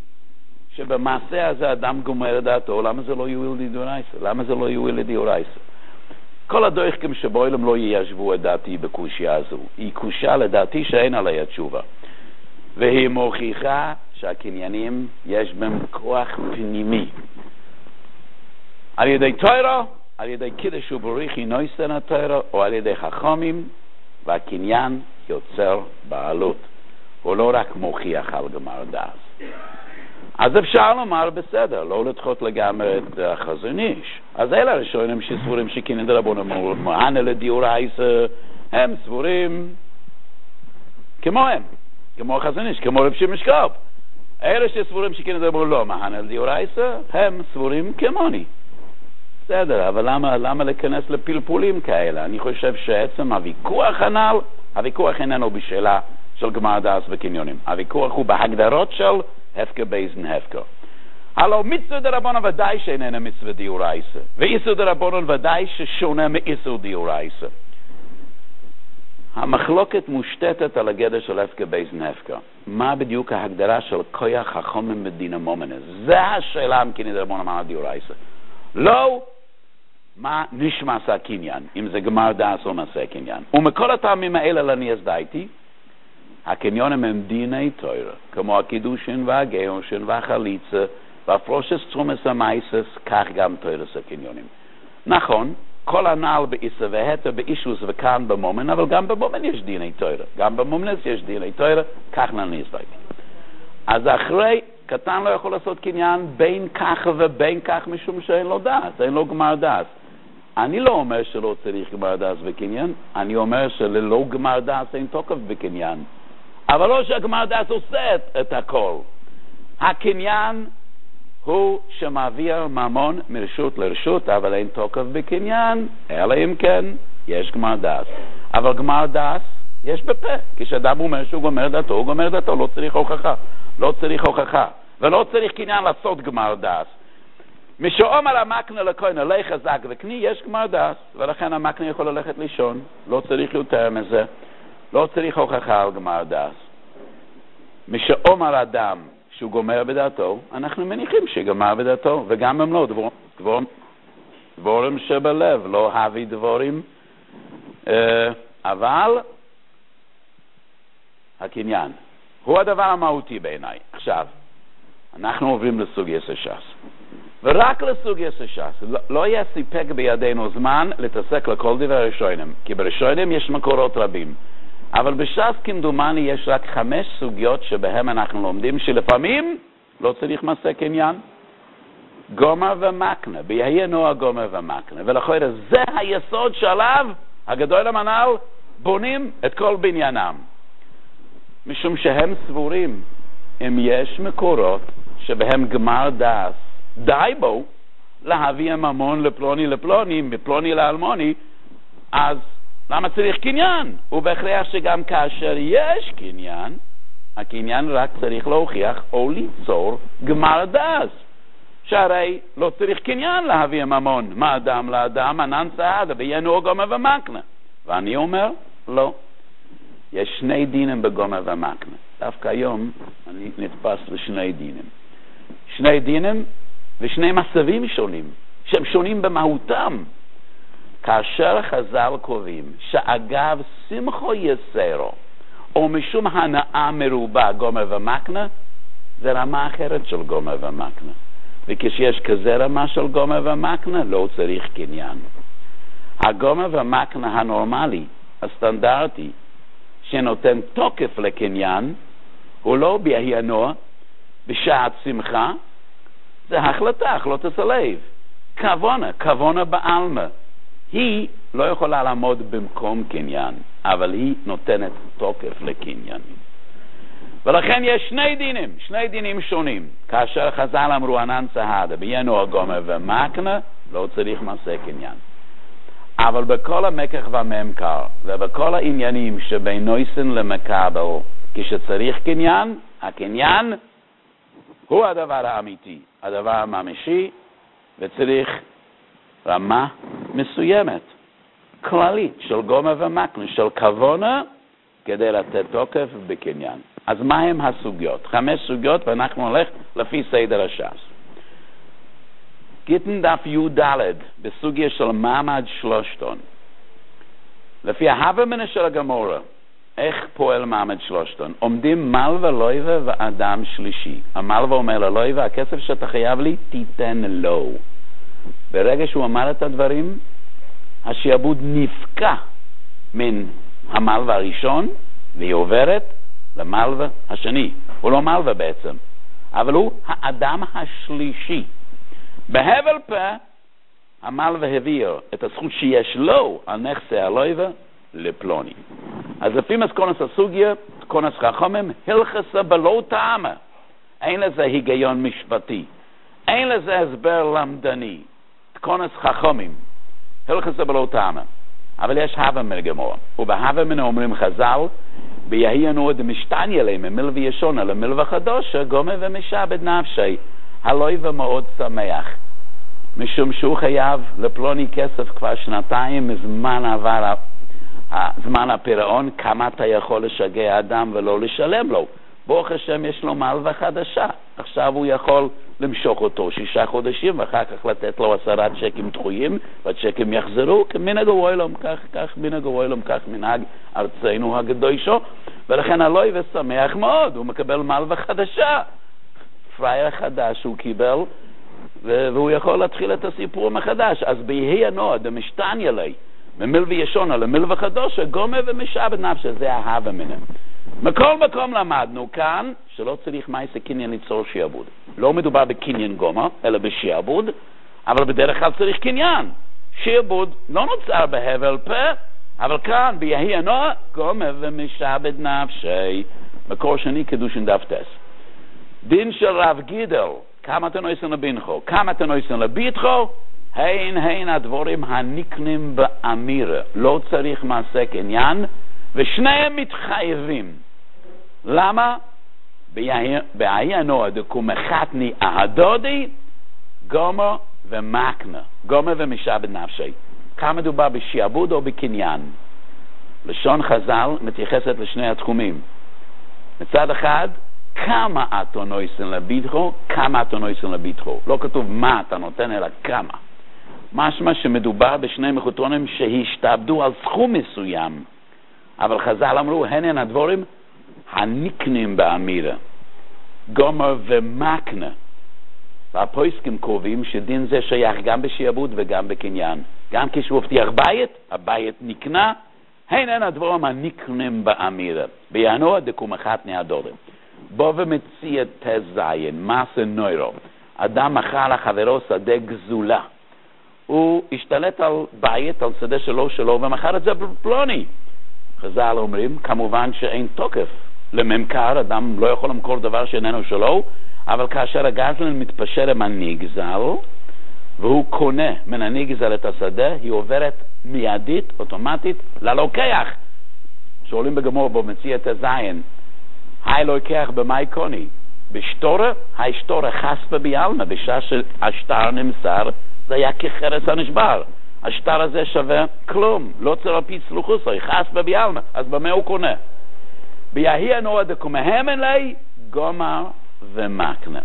שבמעשה הזה אדם גומר דעתו, למה זה לא יועיל לדיורייסה? למה זה לא יועיל לדיורייסה? כל הדויחקים שבוילם לא יישבו את דעתי בקושיה הזו. היא קושיה לדעתי שאין עליה תשובה. והיא מוכיחה שהקניינים יש בהם כוח פנימי. על ידי תורה, על ידי קידוש ובריחי נויסן התורה, או על ידי חכמים, והקניין יוצר בעלות. הוא לא רק מוכיח על גמר דאס. אז אפשר לומר בסדר, לא לדחות לגמרי את החזון איש. אז אלה הראשונים שסבורים שקניין דרבנן מהנה לדיורייסה, הם סבורים כמוהם, כמו החזון איש, כמו רב שמעון שקאפ. אלה שסבורים שקניין דרבנן לא מהנה לדיורייסה, הם סבורים כמוני. בסדר, אבל למה, למה להיכנס לפלפולים כאלה? אני חושב שעצם הוויכוח הנ"ל, הוויכוח איננו בשאלה של גמר דאס וקניונים. הוויכוח הוא בהגדרות של הפקר בייזן הפקר. הלא מצווה דרבנן ודאי שאיננה מצווה דיורייסה, ואיסור דרבנן ודאי ששונה מאיסור דיורייסה. המחלוקת מושתתת על הגדר של הפקר בייזן הפקר. מה בדיוק ההגדרה של כוח החכמים בדין מומנס? זה השאלה אם קניין דרבנן מהנה דיורייסה. לא מה נשמע הקניין, אם זה גמר דאס או מעשה קניין. ומכל הטעמים האלה לני הסדייתי, הקניונים הם דיני תורה, כמו הקידושין והגירושין והחליצה, והפרושס תרומס המייסס, כך גם תורס הקניונים. נכון, כל הנעל באיסה והתר באישוס וכאן במומן, אבל גם במומן יש דיני תורה. גם במומנס יש דיני תורה, כך לני הסדייתי. אז אחרי, קטן לא יכול לעשות קניין בין כך ובין כך משום שאין לו דאס, אין לו גמר דאס. אני לא אומר שלא צריך גמר דאס בקניין, אני אומר שללא גמר דאס אין תוקף בקניין. אבל לא שהגמר דאס עושה את הכל. הקניין הוא שמעביר ממון מרשות לרשות, אבל אין תוקף בקניין, אלא אם כן יש גמר דאס. אבל גמר דאס יש בפה. כשאדם אומר שהוא גומר דתו, הוא גומר דתו, לא צריך הוכחה. לא צריך הוכחה. ולא צריך קניין לעשות גמר דאס. משאומר המקנה לכהן, עלי חזק וקני, יש גמר דאס, ולכן המקנה יכול ללכת לישון. לא צריך יותר מזה. לא צריך הוכחה על גמר דאס. משאומר אדם שהוא גומר בדתו, אנחנו מניחים שגמר בדתו, וגם הם לא דבור, דבור, דבורים שבלב, לא הביא דבורים, אבל הקניין הוא הדבר המהותי בעיניי. עכשיו, אנחנו עוברים לסוג יסר ש"ס. ורק לסוג יסר ש"ס. לא, לא יהיה סיפק בידינו זמן לתעסק לכל דבר ראשונים, כי בראשונים יש מקורות רבים. אבל בש"ס כמדומני יש רק חמש סוגיות שבהם אנחנו לומדים שלפעמים לא צריך מעשה קניין. גומר ומקנה, ביהיה נועה גומר ומקנה. ולכן זה היסוד שעליו הגדול המנהל בונים את כל בניינם. משום שהם סבורים, אם יש מקורות שבהם גמר דאס, די בו להביא ממון לפלוני לפלוני, מפלוני לאלמוני, אז למה צריך קניין? ובהכרח שגם כאשר יש קניין, הקניין רק צריך להוכיח או ליצור גמר דאס. שהרי לא צריך קניין להביא ממון, מה אדם לאדם, ענן צעדה, ויהיה גומר ומקנה. ואני אומר, לא. יש שני דינים בגומר ומקנה. דווקא היום אני נתפס לשני דינים. שני דינים ושני מסבים שונים, שהם שונים במהותם. כאשר חז"ל קובעים שאגב שמחו יסרו, או משום הנאה מרובה גומר ומקנה, זה רמה אחרת של גומר ומקנה. וכשיש כזה רמה של גומר ומקנה, לא צריך קניין. הגומר ומקנה הנורמלי, הסטנדרטי, שנותן תוקף לקניין, הוא לא בהיענו בשעת שמחה, זה החלטה, החלטת הלב. כוונה, כוונה בעלמא. היא לא יכולה לעמוד במקום קניין, אבל היא נותנת תוקף לקניין. ולכן יש שני דינים, שני דינים שונים. כאשר חז"ל אמרו ענן צהדה, ביינו הגומר ומקנה, לא צריך מעשה קניין. אבל בכל המקח והממכר, ובכל העניינים שבין נויסן למקבל, כשצריך קניין, הקניין הוא הדבר האמיתי, הדבר הממשי, וצריך רמה מסוימת, כללית, של גומר ומקנה, של כוונה, כדי לתת תוקף בקניין. אז מה הם הסוגיות? חמש סוגיות, ואנחנו נלך לפי סדר הש"ס. גיטן דף י"ד, בסוגיה של מעמד שלושתון. לפי ההבמנה של הגמורה, איך פועל מעמד שלושתון? עומדים מלווה, לויבה ואדם שלישי. המלווה אומר ללויבה, הכסף שאתה חייב לי, תיתן לו. ברגע שהוא אמר את הדברים, השעבוד נפקע מן המלווה הראשון, והיא עוברת למלווה השני. הוא לא מלווה בעצם, אבל הוא האדם השלישי. בהבל פה, המלווה הביא את הזכות שיש לו על נכסי הלויבה לפלוני. אז לפי מסכונס הסוגיה, כונס חכמים, הלכסה בלא טעמה. אין לזה היגיון משפטי. אין לזה הסבר למדני. כונס חכמים, הלכסה בלא טעמה. אבל יש הווה מן הגמורה. ובהווה מן אומרים חז"ל, ביהי אנו דמשתניה להם ממלווה ישונה למלווה חדושה, גומה ומשעבד נפשי. הלויבה מאוד שמח. משום שהוא חייב לפלוני כסף כבר שנתיים מזמן עבר זמן הפירעון, כמה אתה יכול לשגע אדם ולא לשלם לו. ברוך השם יש לו מלווה חדשה. עכשיו הוא יכול למשוך אותו שישה חודשים ואחר כך לתת לו עשרה צ'קים דחויים, והצ'קים יחזרו כמנהג העולם, כך כך מנהג העולם, כך מנהג ארצנו הקדושו. ולכן הלויבה שמח מאוד, הוא מקבל מלווה חדשה. פרייר חדש הוא קיבל, והוא יכול להתחיל את הסיפור מחדש. אז ביהי הנוע דמשתניה לי ממלווה ישונה למלווה חדושה, גומה ומשעבד נפשי. זה ההווה מנה. מכל מקום למדנו כאן שלא צריך מעשה קניין ליצור שיעבוד. לא מדובר בקניין גומה, אלא בשיעבוד, אבל בדרך כלל צריך קניין. שיעבוד לא נוצר בהבל פה, אבל כאן ביהי הנוע גומה ומשעבד נפשי. מקור שני קדושין דף טס. דין של רב גידל, כמה אתה נויסן לבינכו, כמה אתה נויסן לביתכו, הן הן הדבורים הנקנים באמירה. לא צריך מעשה קניין, ושניהם מתחייבים. למה? בהי הנוע דקום חתני אהדודי, גומה ומקנה, גומה ומשעבד נפשי. כמה מדובר בשיעבוד או בקניין? לשון חז"ל מתייחסת לשני התחומים. מצד אחד, כמה אתה נויסן לביתכו, כמה אתה נויסן לביתכו. לא כתוב מה אתה נותן, אלא כמה. משמע שמדובר בשני מחותונים שהשתעבדו על סכום מסוים. אבל חז"ל אמרו, הן הדבורים הנקנים באמירה. גומר ומקנה. והפויסקים קובעים שדין זה שייך גם בשיעבוד וגם בקניין. גם כשהוא הבטיח בית, הבית נקנה, הן הן הדבורים הנקנים באמירה. בינוע דקום אחת נהדורים. בוא ומציע תזיין, מסה נוירו. אדם מכר לחברו שדה גזולה. הוא השתלט על בית, על שדה שלו שלו, ומכר את זה בפלוני. חז"ל אומרים, כמובן שאין תוקף לממכר, אדם לא יכול למכור דבר שאיננו שלו, אבל כאשר הגזלן מתפשר עם הנגזל, והוא קונה מן הנגזל את השדה, היא עוברת מיידית, אוטומטית, ללוקח. שואלים בגמור בו, מציע את הזין, היי לוקח במאי קוני? בשטורה, השטורה חספה ביאלמה, בשעה שהשטר נמסר, זה היה כחרס הנשבר. השטר הזה שווה כלום, לא צרפי צלוחוסו, חספה ביאלמה, אז במה הוא קונה? ביהי הנוע דקומהם אלי, גומר ומקנה.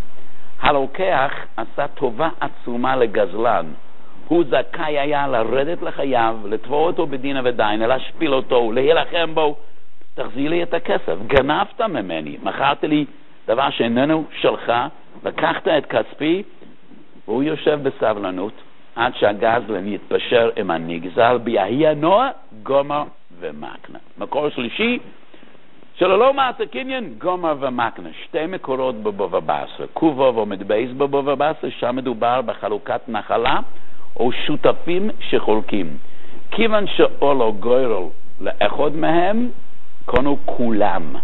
הלוקח עשה טובה עצומה לגזלן. הוא זכאי היה לרדת לחייו, לתבוע אותו בדין ודין, להשפיל אותו, להילחם בו. תחזיר לי את הכסף, גנבת ממני, מכרת לי דבר שאיננו שלך, לקחת את כספי, והוא יושב בסבלנות עד שהגזלן יתפשר עם הנגזל. ביהי הנוע, גומר ומקנה. מקור שלישי, שלא לא מעשה קניין, גומר ומקנה. שתי מקורות בבבא בסרה. קובוב עומד בייס בבבא בסרה, שם מדובר בחלוקת נחלה, או שותפים שחולקים. כיוון שאולו גוירל לאחד מהם, קונו כולם.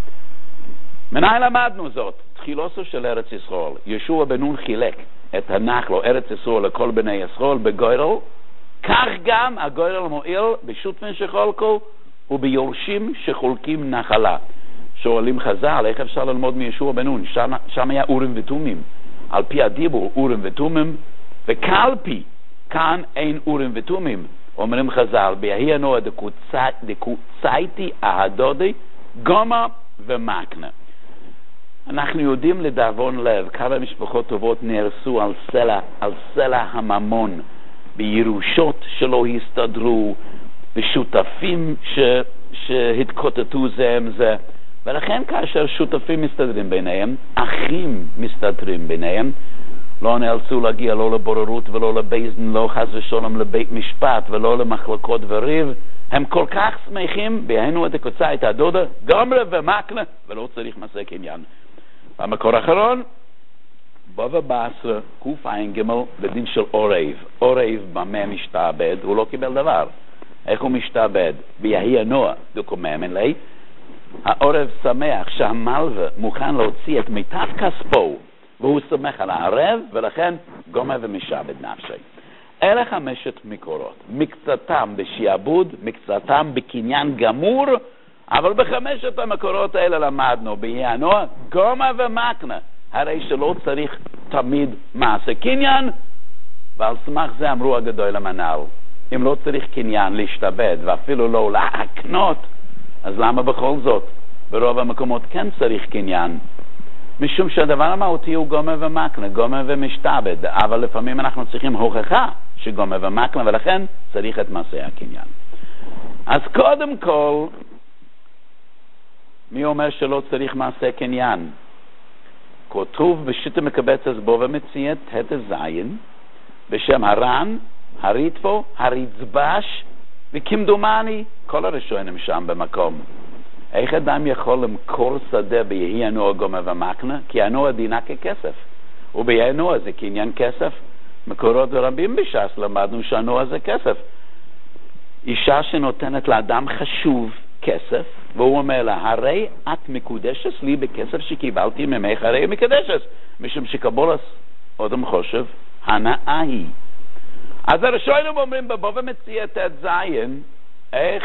מנהל למדנו זאת, תחילוסו של ארץ ישראל. ישוע בן נון חילק את הנחלו, ארץ ישראל, לכל בני ישראל בגוירל, כך גם הגוירל מועיל בשותפים שחולקו, וביורשים שחולקים נחלה. שואלים חז"ל, איך אפשר ללמוד מישוע בן נון? שם, שם היה אורים ותומים. על פי הדיבור אורים ותומים, וקלפי, כאן אין אורים ותומים. אומרים חז"ל, ביהי הנוע דקוצייתי אהדודי, גומר ומקנה. אנחנו יודעים לדאבון לב כמה משפחות טובות נהרסו על סלע, על סלע הממון, בירושות שלא הסתדרו, בשותפים שהתקוטטו זה עם זה, ולכן כאשר שותפים מסתדרים ביניהם, אחים מסתדרים ביניהם, לא נאלצו להגיע לא לבוררות ולא לבייזן, לא חס ושלום לבית משפט ולא למחלקות וריב, הם כל כך שמחים, בהיינו את הקוצה את הדודה, גומרה ומקנה, ולא צריך מסק עניין. במקור האחרון, בבא בסרא, קוף עין גמל, בדין של עורב. עורב במה משתעבד, הוא לא קיבל דבר. איך הוא משתעבד? ביהי הנוע, דוקוממן לי, העורב שמח שהמלווה מוכן להוציא את מיטב כספו, והוא סומך על הערב, ולכן גומר ומשעבד נפשי. אלה חמשת מקורות, מקצתם בשיעבוד, מקצתם בקניין גמור, אבל בחמשת המקורות האלה למדנו, ביהי הנוע, גומר ומקנה, הרי שלא צריך תמיד מעשה קניין, ועל סמך זה אמרו הגדול המנהל, אם לא צריך קניין להשתבד, ואפילו לא להקנות, אז למה בכל זאת? ברוב המקומות כן צריך קניין, משום שהדבר המהותי הוא גומר ומקנה, גומר ומשתבד, אבל לפעמים אנחנו צריכים הוכחה שגומר ומקנה, ולכן צריך את מעשה הקניין. אז קודם כל, מי אומר שלא צריך מעשה קניין? כתוב בשיטה מקבץ בו ומציאת תת זין, בשם הר"ן, הריטפו, הריצבש, וכמדומני, כל הראשונים שם במקום. איך אדם יכול למכור שדה ביהי הנוע גומר ומקנה? כי הנוע דינה ככסף. וביהי הנוע זה קניין כסף. מקורות רבים בש"ס למדנו שהנוע זה כסף. אישה שנותנת לאדם חשוב כסף, והוא אומר לה, הרי את מקודשת לי בכסף שקיבלתי ממך, הרי מקדשת. משום שקבולס אודם חושב, הנאה היא. אז הראשונים אומרים בבוא ומציע את זין, איך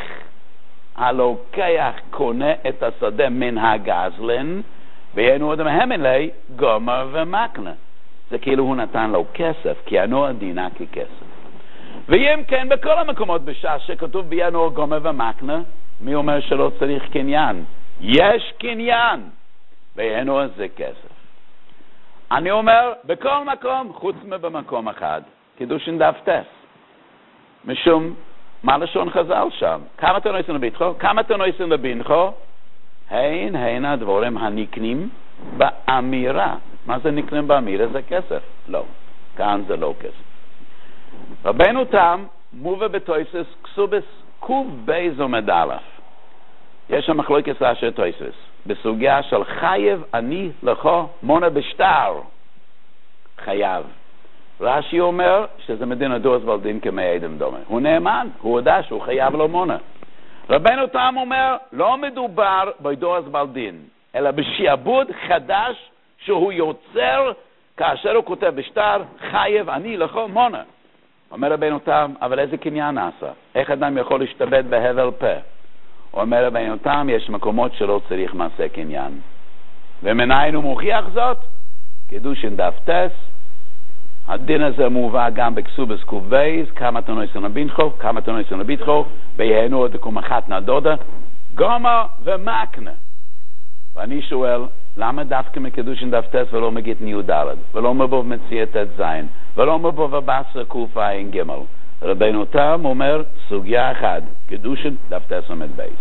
הלוקח קונה את השדה מן הגזלן, ואינו עוד מהם אלי גומר ומקנה. זה כאילו הוא נתן לו כסף, כי הנוע דינה ככסף. ואם כן, בכל המקומות בש"ס שכתוב בינוע גומר ומקנה, מי אומר שלא צריך קניין? יש קניין, ואינוע זה כסף. אני אומר, בכל מקום, חוץ מבמקום אחד, קידושין דף טס. משום, מה לשון חז"ל שם? כמה תנויסים לביתכו? כמה תנויסים לבינכו? הן, הן הדבורים הנקנים באמירה. מה זה נקנים באמירה? זה כסף. לא. כאן זה לא כסף. רבנו תם, מובה בתויסס, כסובס, קוב בייז עומד א'. יש שם מחלוקת אשר תויסס. בסוגיה של חייב אני לכו מונה בשטר. חייב. רש"י אומר שזה מדין הדורס ולדין כמי אדם דומה. הוא נאמן, הוא יודע שהוא חייב לו מונה. רבנו תם אומר, לא מדובר בדורס ולדין, אלא בשיעבוד חדש שהוא יוצר כאשר הוא כותב בשטר, חייב אני לכו מונה. אומר רבנו תם, אבל איזה קניין נעשה? איך אדם יכול להשתבד בהבל פה? אומר רבנו תם, יש מקומות שלא צריך מעשה קניין. ומניין הוא מוכיח זאת? קידושין דף טס, הדין הזה מובא גם בכסובס קובייז, כמה תנויסים לבינכו, כמה תנויסים לביתכו, ויהנו עוד קום אחת נדודה, גומר ומקנה. ואני שואל, למה דווקא מקידושין דף טס ולא מגיד ניו דלת, ולא מבוא מציאת את זין, ולא מבוא ובסר קוף עין גמל? רבנו תם אומר, סוגיה אחת, קידושין דף טס עומד בייס.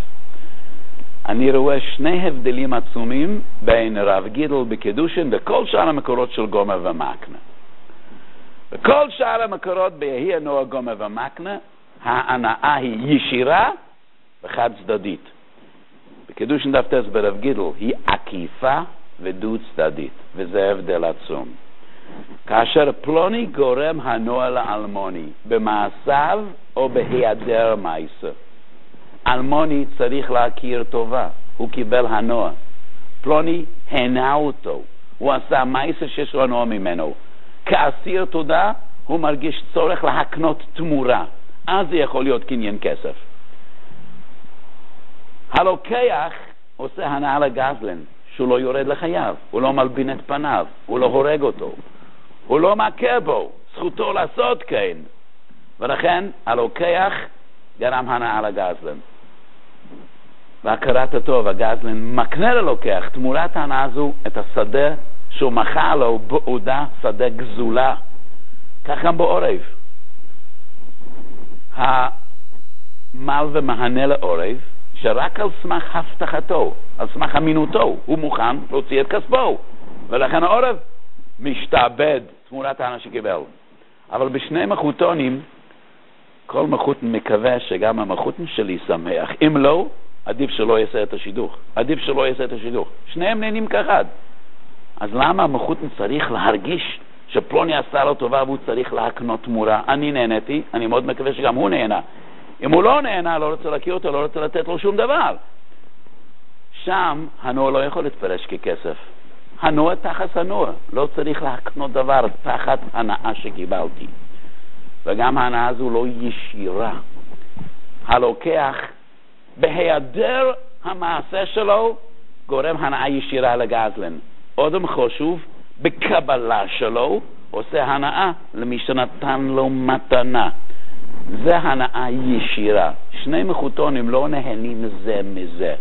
אני רואה שני הבדלים עצומים בין רב גידל בקידושין וכל שאר המקורות של גומר ומקנה. וכל שאר המקורות ביהי הנוע גומר ומקנה, ההנאה היא ישירה וחד צדדית. בקידושין דף טס ברב גידל היא עקיפה ודו צדדית, וזה הבדל עצום. כאשר פלוני גורם הנוע לאלמוני, במעשיו או בהיעדר מעשה. אלמוני צריך להכיר טובה, הוא קיבל הנוע. פלוני הנה אותו, הוא עשה מעשה שיש לו הנוע ממנו. כאסיר תודה, הוא מרגיש צורך להקנות תמורה. אז זה יכול להיות קניין כסף. הלוקח עושה הנאה לגזלן, שהוא לא יורד לחייו, הוא לא מלבין את פניו, הוא לא הורג אותו, הוא לא מכה בו, זכותו לעשות כן. ולכן הלוקח גרם הנאה לגזלן. והכרת הטוב, הגזלן מקנה ללוקח תמורת ההנאה הזו את השדה שהוא מחה לו בעודה, שדה גזולה. כך גם בעורב. המל ומהנה לעורב, שרק על סמך הבטחתו, על סמך אמינותו, הוא מוכן להוציא את כספו. ולכן העורב משתעבד תמורת הענה שקיבל. אבל בשני מחותונים, כל מחותן מקווה שגם המחותן שלי שמח. אם לא, עדיף שלא יעשה את השידוך. עדיף שלא יעשה את השידוך. שניהם נהנים כאחד. אז למה המחותן צריך להרגיש שפלוני עשה לו טובה והוא צריך להקנות תמורה? אני נהניתי, אני מאוד מקווה שגם הוא נהנה. אם הוא לא נהנה, לא רוצה להכיר אותו, לא רוצה לתת לו שום דבר. שם הנוע לא יכול להתפרש ככסף. הנוע תחת הנוע. לא צריך להקנות דבר תחת הנאה שקיבלתי. וגם ההנאה הזו לא ישירה. הלוקח בהיעדר המעשה שלו גורם הנאה ישירה לגזלן. אודם חשוב בקבלה שלו עושה הנאה למי שנתן לו מתנה. זה הנאה ישירה. שני מחותונים לא נהנים זה מזה.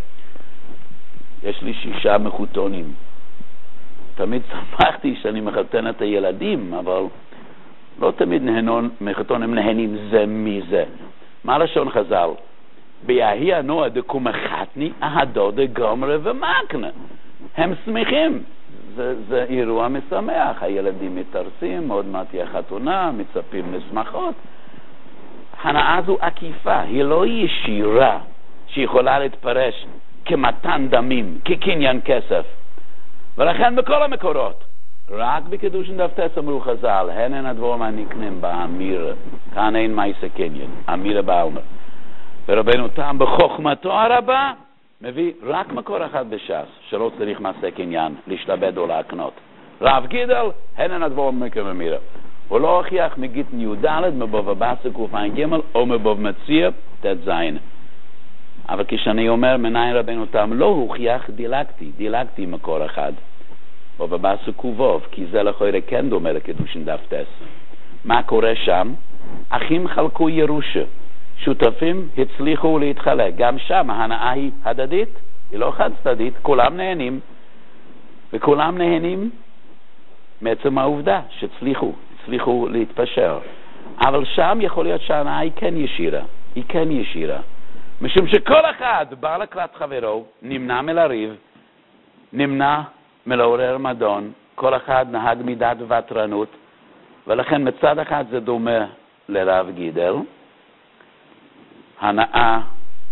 יש לי שישה מחותונים. תמיד שמחתי שאני מחתן את הילדים, אבל לא תמיד נהנון, מחתונים נהנים זה מזה. מה לשון חז"ל? ביהי הנוע דקום מחתני אהדו דגומרה ומקנה. הם שמחים. זה, זה אירוע משמח. הילדים מתארסים, עוד מעט תהיה חתונה, מצפים לשמחות. הנאה זו עקיפה, היא לא ישירה, שיכולה להתפרש כמתן דמים, כקניין כסף. ולכן בכל המקורות, רק בקידושין דף טס אמרו חז"ל, הן הן הדברים הנקנים באמיר, כאן אין מייסה קניין, אמיר בעלמר. ורבנו תם בחוכמתו הרבה, מביא רק מקור אחד בש"ס, שלא צריך מעשה קניין, להשתבד או להקנות. רב גידל, הן הן הדברים מקם אמירה. הוא לא הוכיח מגיטן י"ד, מבוב הבאסה קופיים ג' או מבוב מציר ת' זין. אבל כשאני אומר מניין רבנו תם לא הוכיח, דילגתי, דילגתי מקור אחד. בוב הבאסה קובוב, כי זה לכאורה כן דומה לקידושין דף טס. מה קורה שם? אחים חלקו ירושה. שותפים הצליחו להתחלק. גם שם ההנאה היא הדדית, היא לא חד צדדית, כולם נהנים. וכולם נהנים מעצם העובדה שהצליחו. הצליחו להתפשר. אבל שם יכול להיות שההנאה היא כן ישירה. היא כן ישירה. משום שכל אחד בא לקראת חברו, נמנע מלריב, נמנע מלעורר מדון, כל אחד נהג מידת וטרנות, ולכן מצד אחד זה דומה לרב גידל, הנאה,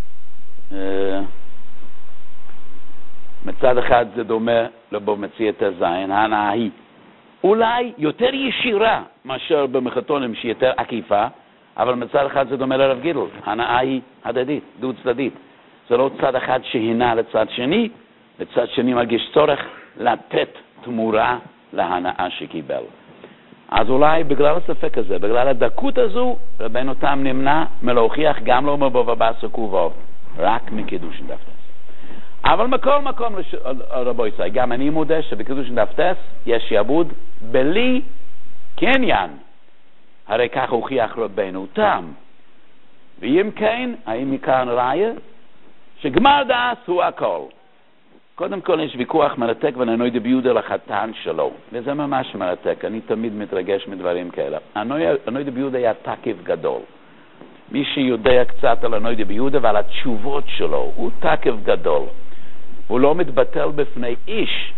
מצד אחד זה דומה לבוב מציע את הזין, ההנאה היא אולי יותר ישירה מאשר במחתונים שהיא יותר עקיפה, אבל מצד אחד זה דומה לרב גידל. הנאה היא הדדית, דו צדדית. זה לא צד אחד שהינה לצד שני, לצד שני מרגיש צורך לתת תמורה להנאה שקיבל. אז אולי בגלל הספק הזה, בגלל הדקות הזו, רבנו תם נמנע מלהוכיח גם לא מבוב הבאסה קובוב, רק מקידושין דף טס. אבל מכל מקום, רבו יצאי, גם אני מודה שבקידושין דף טס יש יעבוד בלי קניין. הרי כך הוכיח רבנו תם. ואם כן, האם מכאן ראיה? שגמר דאס הוא הכל. קודם כל יש ויכוח מרתק ונוי דביודה לחתן שלו. וזה ממש מרתק, אני תמיד מתרגש מדברים כאלה. הנוי דביודה היה תקף גדול. מי שיודע קצת על הנוי דביודה ועל התשובות שלו, הוא תקף גדול. הוא לא מתבטל בפני איש.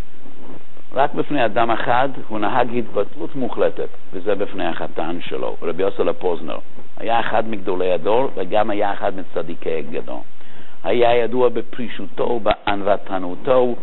רק בפני אדם אחד הוא נהג התבטלות מוחלטת, וזה בפני החתן שלו, רבי יוסף לפוזנר. היה אחד מגדולי הדור, וגם היה אחד מצדיקי הגדול. היה ידוע בפרישותו, בענוותנותו.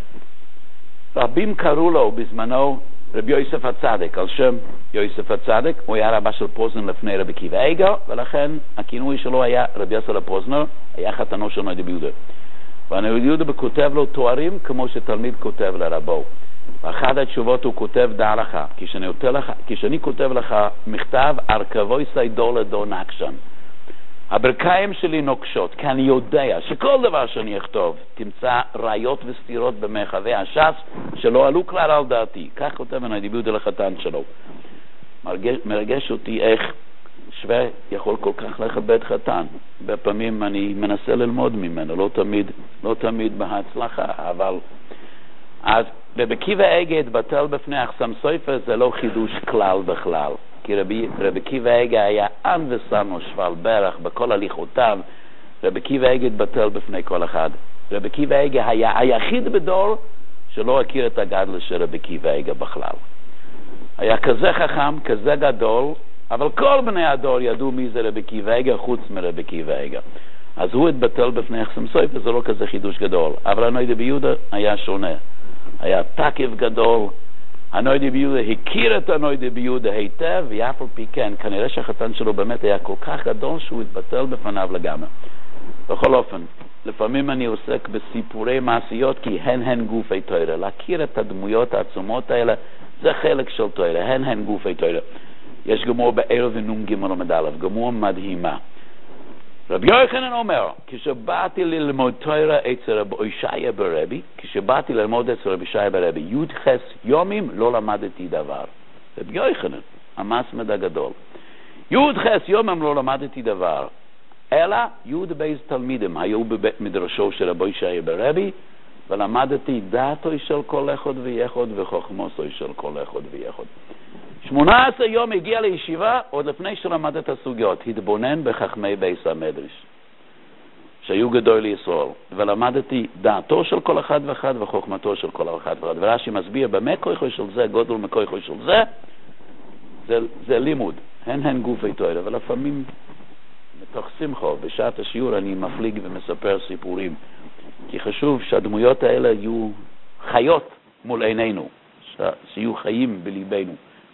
רבים קראו לו בזמנו רבי יוסף הצדק, על שם יוסף הצדק. הוא היה רבה של פוזנר לפני רבי עקיבא איגר, ולכן הכינוי שלו היה רבי יוסף לפוזנר, היה חתנו של נוי דביודה. והנוי דביודה כותב לו תוארים כמו שתלמיד כותב לרבו. ואחת התשובות הוא כותב דע לך, כשאני, לך, כשאני כותב לך מכתב, ארכבוי סיידור לדו נקשן. הברכיים שלי נוקשות, כי אני יודע שכל דבר שאני אכתוב, תמצא ראיות וסתירות במרחבי הש"ס שלא עלו כלל על דעתי. כך כותב הנוי דביודה לחתן שלו. מרגש, מרגש אותי איך שווה יכול כל כך לכבד חתן. בפעמים אני מנסה ללמוד ממנו, לא תמיד, לא תמיד בהצלחה, אבל אז רבי עקיבא איגר התבטל בפני החסם סופר, זה לא חידוש כלל בכלל. כי רבי, רבי עקיבא איגר היה ען וסנו שבל ברך בכל הליכותיו, רבי עקיבא איגר התבטל בפני כל אחד. רבי עקיבא איגר היה היחיד בדור שלא הכיר את הגדלות של רבי עקיבא איגר בכלל. היה כזה חכם, כזה גדול, אבל כל בני הדור ידעו מי זה רבי עקיבא איגר חוץ מרבי עקיבא איגר. אז הוא התבטל בפני חסם סופר, וזה לא כזה חידוש גדול. אבל הנוידה ביהודה היה שונה. היה תקף גדול. הנוידה ביהודה הכיר את הנוידה ביהודה היטב, ואף על פי כן, כנראה שהחתן שלו באמת היה כל כך גדול שהוא התבטל בפניו לגמרי. בכל אופן, לפעמים אני עוסק בסיפורי מעשיות, כי הן הן גופי תורה. להכיר את הדמויות העצומות האלה, זה חלק של תורה. הן הן גופי תורה. יש גמור בערב ונום גמור עמד א', גמור מדהימה. רבי יוחנן אומר, כשבאתי ללמוד תורה אצל רבי ישעיה ברבי, כשבאתי ללמוד אצל רבי ישעיה ברבי, י' חס יומים לא למדתי דבר. רבי יוחנן, המסמד הגדול. י' חס יומים לא למדתי דבר, אלא י' בייז תלמידים היו בבית מדרשו של רבי ישעיה ברבי, ולמדתי דעתו של כל אחד ויחד וחוכמתו של כל אחד ויחד. שמונה עשר יום הגיע לישיבה, עוד לפני שלמד את הסוגיות, התבונן בחכמי בייס המדרש, שהיו גדול לישראל, ולמדתי דעתו של כל אחד ואחד וחוכמתו של כל אחד ואחד. ורש"י מסביר במה כוחו של זה, גודל מכוחו של זה, זה, זה לימוד, הן הן גופי תורה. ולפעמים מתוך שמחה, בשעת השיעור אני מפליג ומספר סיפורים, כי חשוב שהדמויות האלה יהיו חיות מול עינינו, שיהיו חיים בליבנו.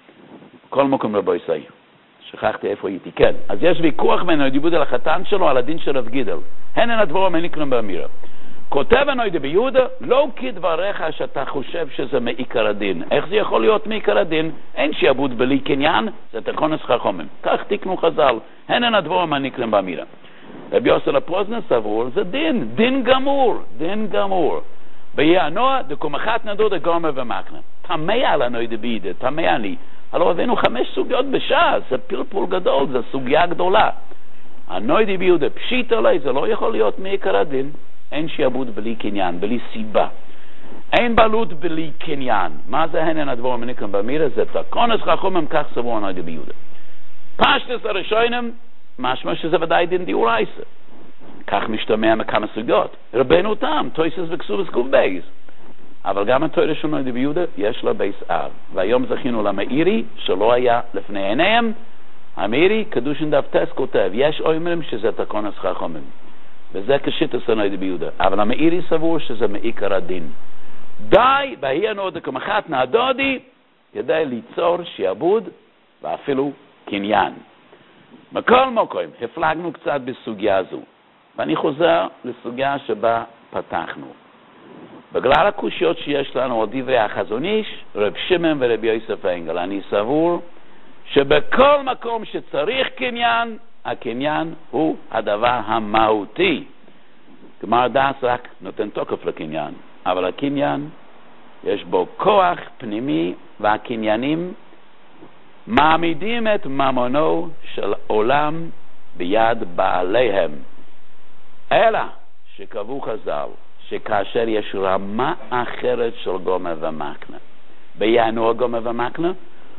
כל מקום רבו ישי, שכחתי איפה הייתי, כן. אז יש ויכוח בין הנוידה על החתן שלו על הדין של רב גידל. הן הן הדבורים הנקראים באמירה. כותב הנוידה ביהודה, לא כדבריך שאתה חושב שזה מעיקר הדין. איך זה יכול להיות מעיקר הדין? אין שיעבוד בלי קניין, זה תקונס חכמים. כך תקנו חז"ל. הן הן הדבורים הנקראים באמירה. רבי יוסי לפוזנר סבור, זה דין, דין גמור, דין גמור. ביענוע, דקום אחת נדור דגומר ומקנה. תמיה על הנוידה ביהודה, תמיה אני. הלוא הבאנו חמש סוגיות בשעה, זה פלפול גדול, זה סוגיה גדולה. הנוידה ביהודה פשיט עלי, זה לא יכול להיות מעיקר הדין. אין שיעבוד בלי קניין, בלי סיבה. אין בעלות בלי קניין. מה זה הן הן הדבורים הנקראים באמירה? זה תקונס חכמים, כך סבור הנוידה ביהודה. פשטס הראשונים, משמע שזה ודאי דין דאורייתא. כך משתמע מכמה סוגיות. רבנו תם, תויסס וכסובס קוב בייס. אבל גם התורה של הנוידה ביהודה יש לה בייס אב. והיום זכינו למאירי שלא היה לפני עיניהם. המאירי, קדושין דף טס כותב, יש אומרים שזה תקונס חכמים. וזה כשיטס הנוידה ביהודה. אבל המאירי סבור שזה מעיקר הדין. די, בהי הנוידה כמחת נעדודי, כדי ליצור שיעבוד ואפילו קניין. מכל מקום, הפלגנו קצת בסוגיה זו. ואני חוזר לסוגיה שבה פתחנו. בגלל הקושיות שיש לנו עוד דברי החזון איש, רב שמעון ורבי יוסף אנגל, אני סבור שבכל מקום שצריך קניין, הקניין הוא הדבר המהותי. גמר דאס רק נותן תוקף לקניין, אבל הקניין יש בו כוח פנימי, והקניינים מעמידים את ממונו של עולם ביד בעליהם. אלא שקבעו חז"ל שכאשר יש רמה אחרת של גומר ומקנה, בינואר גומר ומקנה,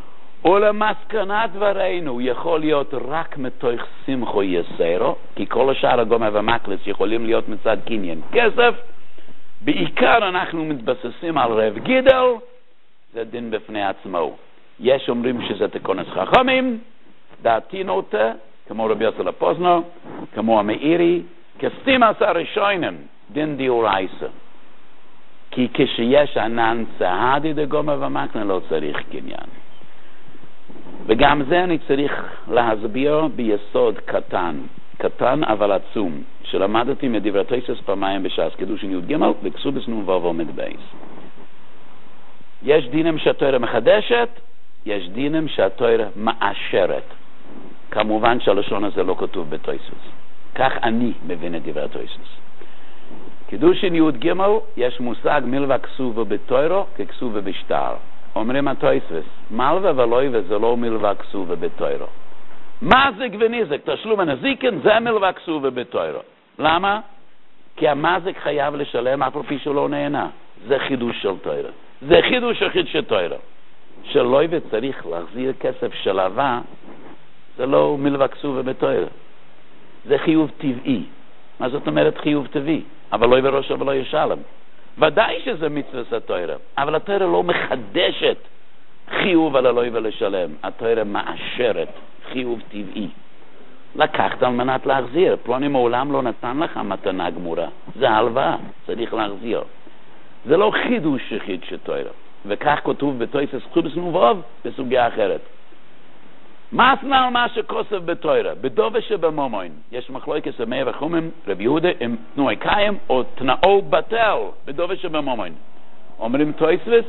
ולמסקנת דברינו יכול להיות רק מתוך שמחו יסרו, כי כל השאר הגומר ומקלס יכולים להיות מצד קניין כסף. בעיקר אנחנו מתבססים על רב גידל, זה דין בפני עצמו. יש אומרים שזה תקונס חכמים, דעתי נוטה, כמו רבי יוסי לפוזנר, כמו המאירי, כסתימס הראשונים, דין דאורייתא. כי כשיש ענן צהדי דגומר ומקנה לא צריך קניין. וגם זה אני צריך להסביר ביסוד קטן, קטן אבל עצום, שלמדתי מדברי תוספות פעמיים בש"ס קידושין י"ג וכסובס נ"ו עמוד בייס. יש דינים שהתורה מחדשת, יש דינים שהתורה מאשרת. כמובן שהלשון הזה לא כתוב בתוספות. כך אני מבין את דברי התוספות. קידושין י"ג יש מושג מלווה כסובה בתורה ככסובה בשטר. אומרים התוספות, מלווה ולויבה זה לא מלווה כסובה בתורה. מזיק ונזק, תשלום הנזיקין, זה מלווה כסובה בתורה. למה? כי המזיק חייב לשלם אף על פי שהוא לא נהנה. זה חידוש של תורה. זה חידוש יחיד של תורה. שלויבה צריך להחזיר כסף שלווה, זה לא מלווה כסובה בתורה. זה חיוב טבעי. מה זאת אומרת חיוב טבעי? אבל לא יבראשו ולא ישלם. ודאי שזה מצוות התורה, אבל התורה לא מחדשת חיוב על אלוהי ולשלם. התורה מאשרת חיוב טבעי. לקחת על מנת להחזיר. פלוני מעולם לא נתן לך מתנה גמורה. זה הלוואה, צריך להחזיר. זה לא חידוש יחיד של תורה. וכך כתוב בתויסס חובס נובוב בסוגיה אחרת. מסנה על מה שכוסף בתורה, בדובה שבמומוין. יש מחלוקת במאה וחומים, רבי יהודה, עם תנועי קיים או תנאו בטל, בדובה שבמומוין. אומרים תויסס,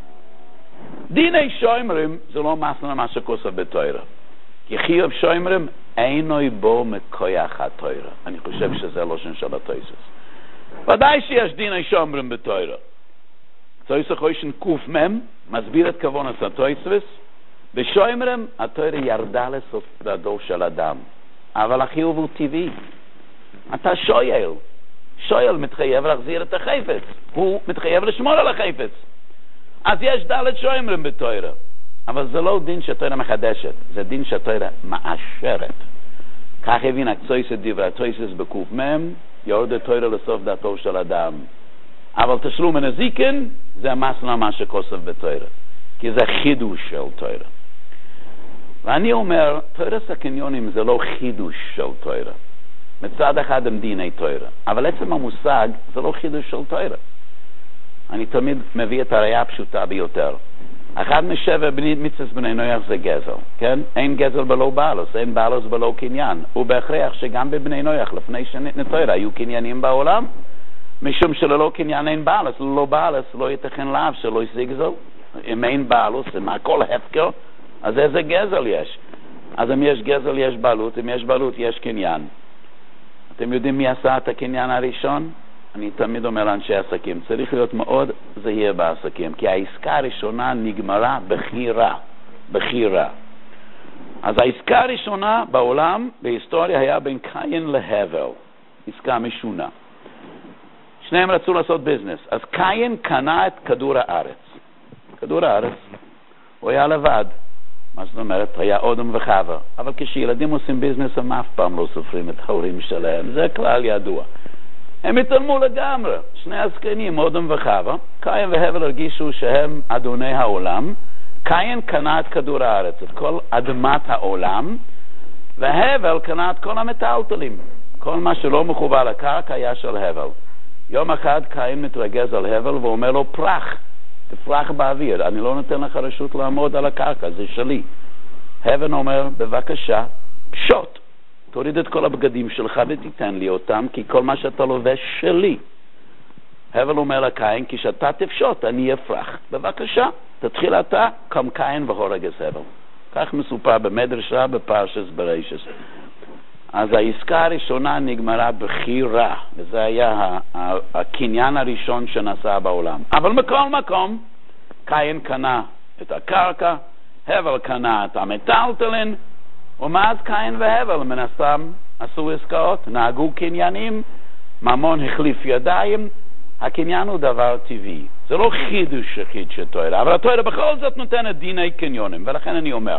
דיני שוימרים זה לא מסנה על מה שכוסף בתורה. כי חיוב שוימרים אינוי בו מכויח התורה. אני חושב שזה לא שן של התויסס. ודאי שיש דיני שוימרים בתורה. תויסס חוישן קוף מם, מסביר את כוונס התויסס, בשוימרם התורה ירדה לסוף דדו של אדם, אבל החיוב הוא טבעי. אתה שואל, שואל מתחייב להחזיר את החפץ, הוא מתחייב לשמור על החפץ. אז יש דלת שוימרם בתורה, אבל זה לא דין שהתורה מחדשת, זה דין שהתורה מאשרת. כך הבין הקצויסת דברי התויסס בקוף מם, יורד התורה לסוף דתו של אדם. אבל תשלום הנזיקין זה המסנה מה שכוסף בתורה, כי זה חידוש של תורה. ואני אומר, תורס הקניונים זה לא חידוש של תורה. מצד אחד הם דיני תורה, אבל עצם המושג זה לא חידוש של תורה. אני תמיד מביא את הראייה הפשוטה ביותר. אחד משבע מצוות בני נוח זה גזל, כן? אין גזל בלא בעלוס, אין בעלוס בלא קניין. הוא בהכרח שגם בבני נוח לפני שניתנה תורה היו קניינים בעולם, משום שללא קניין אין בעלוס, ללא בעלוס לא ייתכן לאו שלא ישיג זו. אם אין בעלוס, אם הכל הפקר, אז איזה גזל יש? אז אם יש גזל יש בעלות, אם יש בעלות יש קניין. אתם יודעים מי עשה את הקניין הראשון? אני תמיד אומר לאנשי עסקים, צריך להיות מאוד זהיר בעסקים, כי העסקה הראשונה נגמרה בחירה, בחירה. אז העסקה הראשונה בעולם, בהיסטוריה, היה בין קין להבל, עסקה משונה. שניהם רצו לעשות ביזנס, אז קין קנה את כדור הארץ. כדור הארץ, הוא היה לבד. מה זאת אומרת? היה אודם וחווה. אבל כשילדים עושים ביזנס, הם אף פעם לא סופרים את ההורים שלהם. זה כלל ידוע. הם התעלמו לגמרי. שני הזקנים, אודם וחווה. קין והבל הרגישו שהם אדוני העולם. קין קנה את כדור הארץ, את כל אדמת העולם, והבל קנה את כל המטלטלים. כל מה שלא מחובר לקרקע היה של הבל. יום אחד קין מתרגז על הבל ואומר לו פרח. תפרח באוויר, אני לא נותן לך רשות לעמוד על הקרקע, זה שלי. הבל אומר, בבקשה, פשוט, תוריד את כל הבגדים שלך ותיתן לי אותם, כי כל מה שאתה לובש שלי. הבל אומר לקין, כי שאתה תפשוט, אני אפרח. בבקשה, תתחיל אתה, קם קין והורג את הבל. כך מסופר במדרשה בפרשת בראשית. אז העסקה הראשונה נגמרה בחירה, וזה היה הקניין הראשון שנעשה בעולם. אבל מכל מקום, קין קנה את הקרקע, הבל קנה את המטלטלין, ומאז קין והבל מן הסתם עשו עסקאות, נהגו קניינים, ממון החליף ידיים, הקניין הוא דבר טבעי. זה לא חידוש יחיד של תורה, אבל התורה בכל זאת נותנת דיני קניונים, ולכן אני אומר,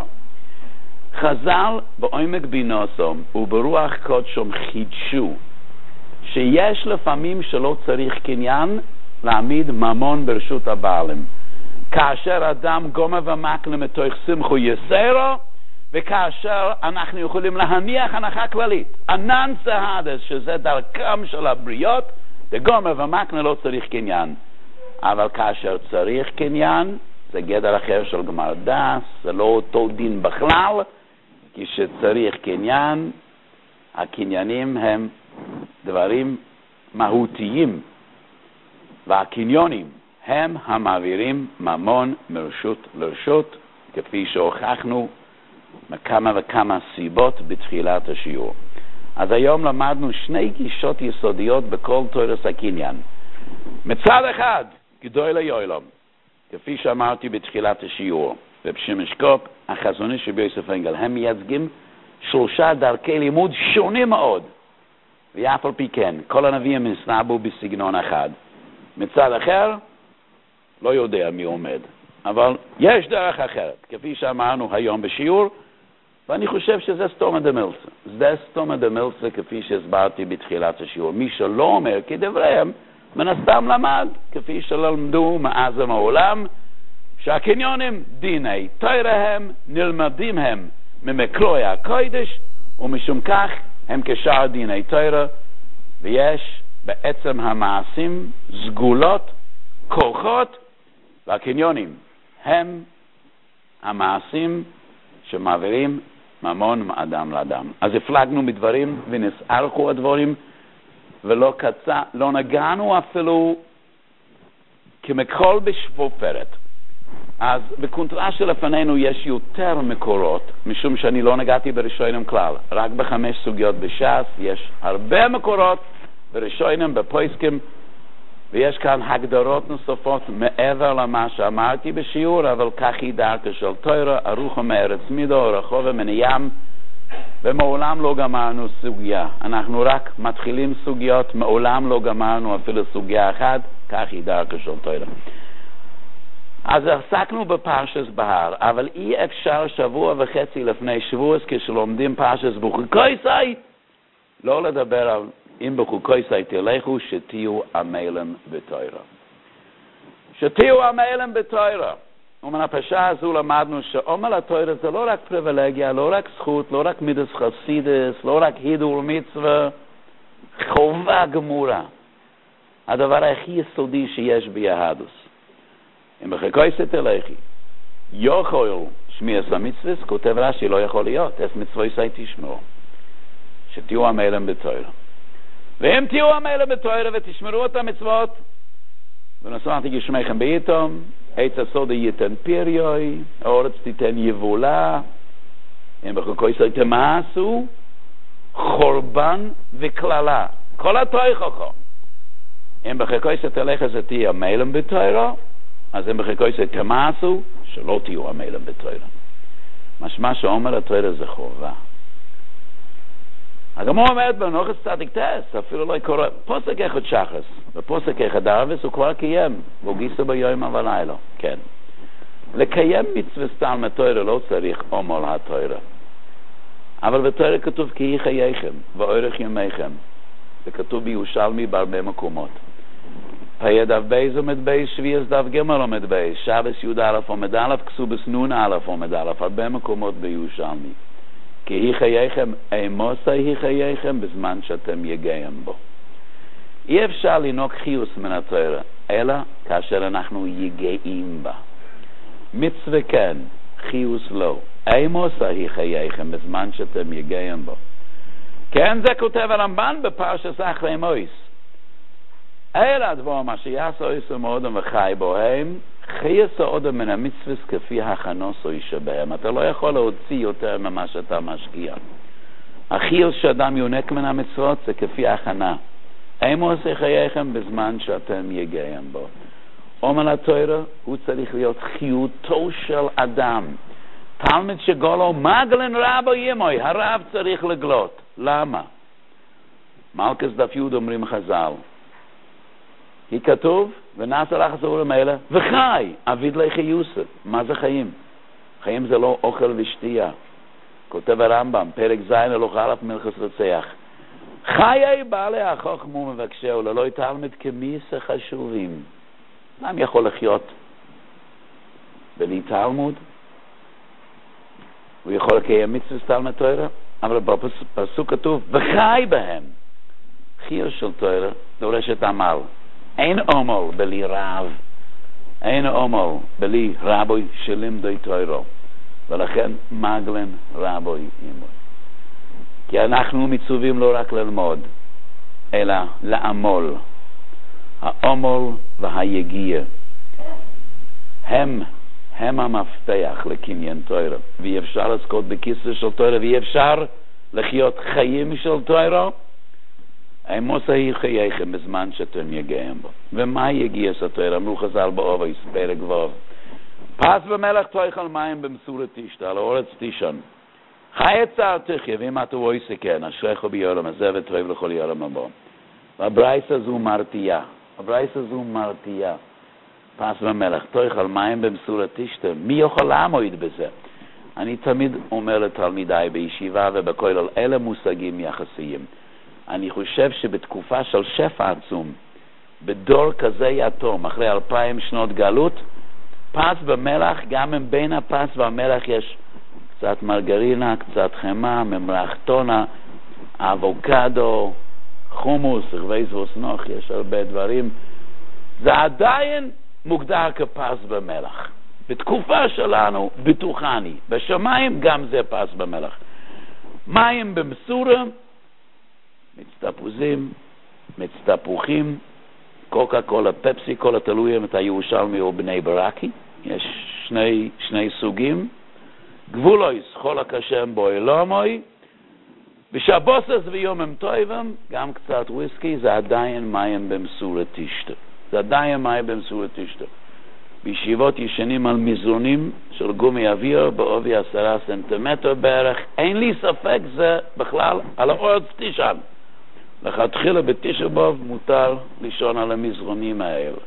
חז"ל בעומק בינוסום וברוח קודשום חידשו שיש לפעמים שלא צריך קניין להעמיד ממון ברשות הבעלים. כאשר אדם גומר ומקנה מתוך שמחו יסרו, וכאשר אנחנו יכולים להניח הנחה כללית. ענן סהדס, שזה דרכם של הבריות, בגומר ומקנה לא צריך קניין. אבל כאשר צריך קניין, זה גדר אחר של גמר דס, זה לא אותו דין בכלל, כי שצריך קניין, הקניינים הם דברים מהותיים, והקניונים הם המעבירים ממון מרשות לרשות, כפי שהוכחנו מכמה וכמה סיבות בתחילת השיעור. אז היום למדנו שני גישות יסודיות בכל תורס הקניין. מצד אחד, גדול היועלם, כפי שאמרתי בתחילת השיעור, רב שמעון שקופ, החזון איש רבי יוסף אנגל, הם מייצגים שלושה דרכי לימוד שונים מאוד. ואף על פי כן, כל הנביאים נסנבו בסגנון אחד. מצד אחר, לא יודע מי עומד. אבל יש דרך אחרת. כפי שאמרנו היום בשיעור, ואני חושב שזה סתומא דמילצה. זה סתומא דמילצה כפי שהסברתי בתחילת השיעור. מי שלא אומר כדבריהם, מן הסתם למד, כפי שלמדו מאז ומעולם, שהקניונים דיני תורה הם, נלמדים הם ממקרוי הקודש, ומשום כך הם כשאר דיני תורה, ויש בעצם המעשים סגולות, כוחות, והקניונים הם המעשים שמעבירים ממון מאדם לאדם. אז הפלגנו בדברים ונסערכו הדברים, ולא קצה, לא נגענו אפילו כמקול בשפופרת. אז בקונטרה שלפנינו יש יותר מקורות, משום שאני לא נגעתי בראשונים כלל. רק בחמש סוגיות בש"ס יש הרבה מקורות בראשונים, בפויסקים, ויש כאן הגדרות נוספות מעבר למה שאמרתי בשיעור, אבל כך היא דרכה של תורה, ארוכה מארץ מידו, רחובה מן הים, ומעולם לא גמרנו סוגיה. אנחנו רק מתחילים סוגיות, מעולם לא גמרנו אפילו סוגיה אחת, כך היא דרכה של תורה. אז עסקנו בפרשת בהר, אבל אי אפשר שבוע וחצי לפני שבוע, כשלומדים פרשת בחוקויסאי, לא לדבר על אם בחוקויסאי תלכו שתהיו עמלם בתורה. שתהיו עמלם בתורה. ומן הפרשה הזו למדנו שעמל התורה זה לא רק פריבילגיה, לא רק זכות, לא רק מידס חסידס, לא רק הידור מצווה, חובה גמורה. הדבר הכי יסודי שיש ביהדות. אם בחוקויסאי תלכי, יכול שמיעס המצווה, כותב רש"י לא יכול להיות, אס מצוותיי תשמרו. שתהיו עמלם בתורה. ואם תהיו עמלם בתורה ותשמרו את המצוות, ונשאתי גשמיכם בעיתום, עץ הסוד ייתן פריוי, הארץ תיתן יבולה, אם בחוקויסאי תמעשו, חורבן וכללה. כל התוכחה. אם בחוקויסאי תלכי זה תהיה עמלם בתורה, אז אם בחוקויסאי תמעשו, שלא תהיו עמלם בתורה. משמע שאומר התורה זה חובה. הגמרא אומרת בנוחס צדיק טס, אפילו לא קורא, פוסק אחד שחס, ופוסק אחד ערבס הוא כבר קיים, והגיסו ביום ובלילה, כן. לקיים מצווה סתם התורה לא צריך עמל התורה. אבל בתורה כתוב כי יהי חייכם, ואורך ימיכם. זה כתוב בירושלמי בהרבה מקומות. פיה דף בייז עומד בייז, שביעס דף גמל עומד בייז, שבס י' א' עומד א', כסובס נון א' עומד א', הרבה מקומות בירושלמי. כי היא חייכם, אימוסה היא חייכם בזמן שאתם יגעים בו. אי אפשר לנהוג חיוס מן התורה, אלא כאשר אנחנו יגעים בה. מצווה כן, חיוס לא. אימוסה היא חייכם בזמן שאתם יגעים בו. כן, זה כותב הרמב"ן בפרשת אחרי מויס. אלא הדבר מה שיעשו יסו מאודם וחי בוהם, חייס האודם מן המצווס כפי הכנוסו ישבהם. אתה לא יכול להוציא יותר ממה שאתה משקיע. החייס שאדם יונק מן המצוות זה כפי הכנה. אימו עושה חייכם בזמן שאתם יגעים בו. אומן התורה הוא צריך להיות חיותו של אדם. תלמיד שגולו מגלן רבו ימוי, הרב צריך לגלות. למה? מלכס דף יוד אומרים חז"ל. היא כתוב, ונעשה לך סעורם האלה, וחי, אביד לך יוסף. מה זה חיים? חיים זה לא אוכל ושתייה. כותב הרמב"ם, פרק ז' הלוך אלף מלכס רצח. חיי בעלי החוכמו מבקשהו, ללא תלמיד כמיסה חשובים. אדם יכול לחיות בלי תלמוד? הוא יכול לקיים מצווה תלמוד תורה? אבל בפסוק כתוב, וחי בהם. חיר של תורה דורשת עמל. אין עמל בלי רב, אין עמל בלי רבוי שלימדו תורה, ולכן מגלן רבוי עמו. כי אנחנו מצווים לא רק ללמוד, אלא לעמול. העמל והיגיע הם, הם המפתח לקניין תורה, ואי אפשר לזכות בכיסא של תורה, ואי אפשר לחיות חיים של תורה, אימוסה היא חייכם בזמן שאתם יגעים בו. ומה יגיע סתור? אמרו חז"ל באובייס, פרק ו'. פס במלך תאכל מים במסורת תשתה, על האורץ תישן. חי את צער תחיה, ואם אתה רואה סכן, אשריך ביום הזה וטוב לכל יום הבא. והברייס הזו מרתיעה. הברייס הזו מרתיעה. פס במלך תאכל מים במסורת תשתה. מי יכול לעמוד בזה? אני תמיד אומר לתלמידיי בישיבה ובכולל, אלה מושגים יחסיים. אני חושב שבתקופה של שפע עצום, בדור כזה יתום, אחרי אלפיים שנות גלות, פס במלח, גם אם בין הפס והמלח יש קצת מרגרינה, קצת חמה, ממרח טונה, אבוקדו, חומוס, רווי זבוסנוך, יש הרבה דברים. זה עדיין מוגדר כפס במלח. בתקופה שלנו בטוחני, בשמיים גם זה פס במלח. מים במסורה, מצטפוזים, מצטפוחים, קוקה קולה, פפסי קולה, תלוי אם אתה ירושלמי או בני ברקי. יש שני, שני סוגים. גבולויס, חולק השם בו אלומוי. בשבוסס ויום הם טויבם, גם קצת וויסקי, זה עדיין מים במסורה תשתה. זה עדיין מים במסורה תשתה. בישיבות ישנים על מזרונים של גומי אוויר בעובי עשרה סנטימטר בערך. אין לי ספק זה בכלל על האורץ תשען. לכתחילה בתשעבוב מותר לישון על המזרונים האלה.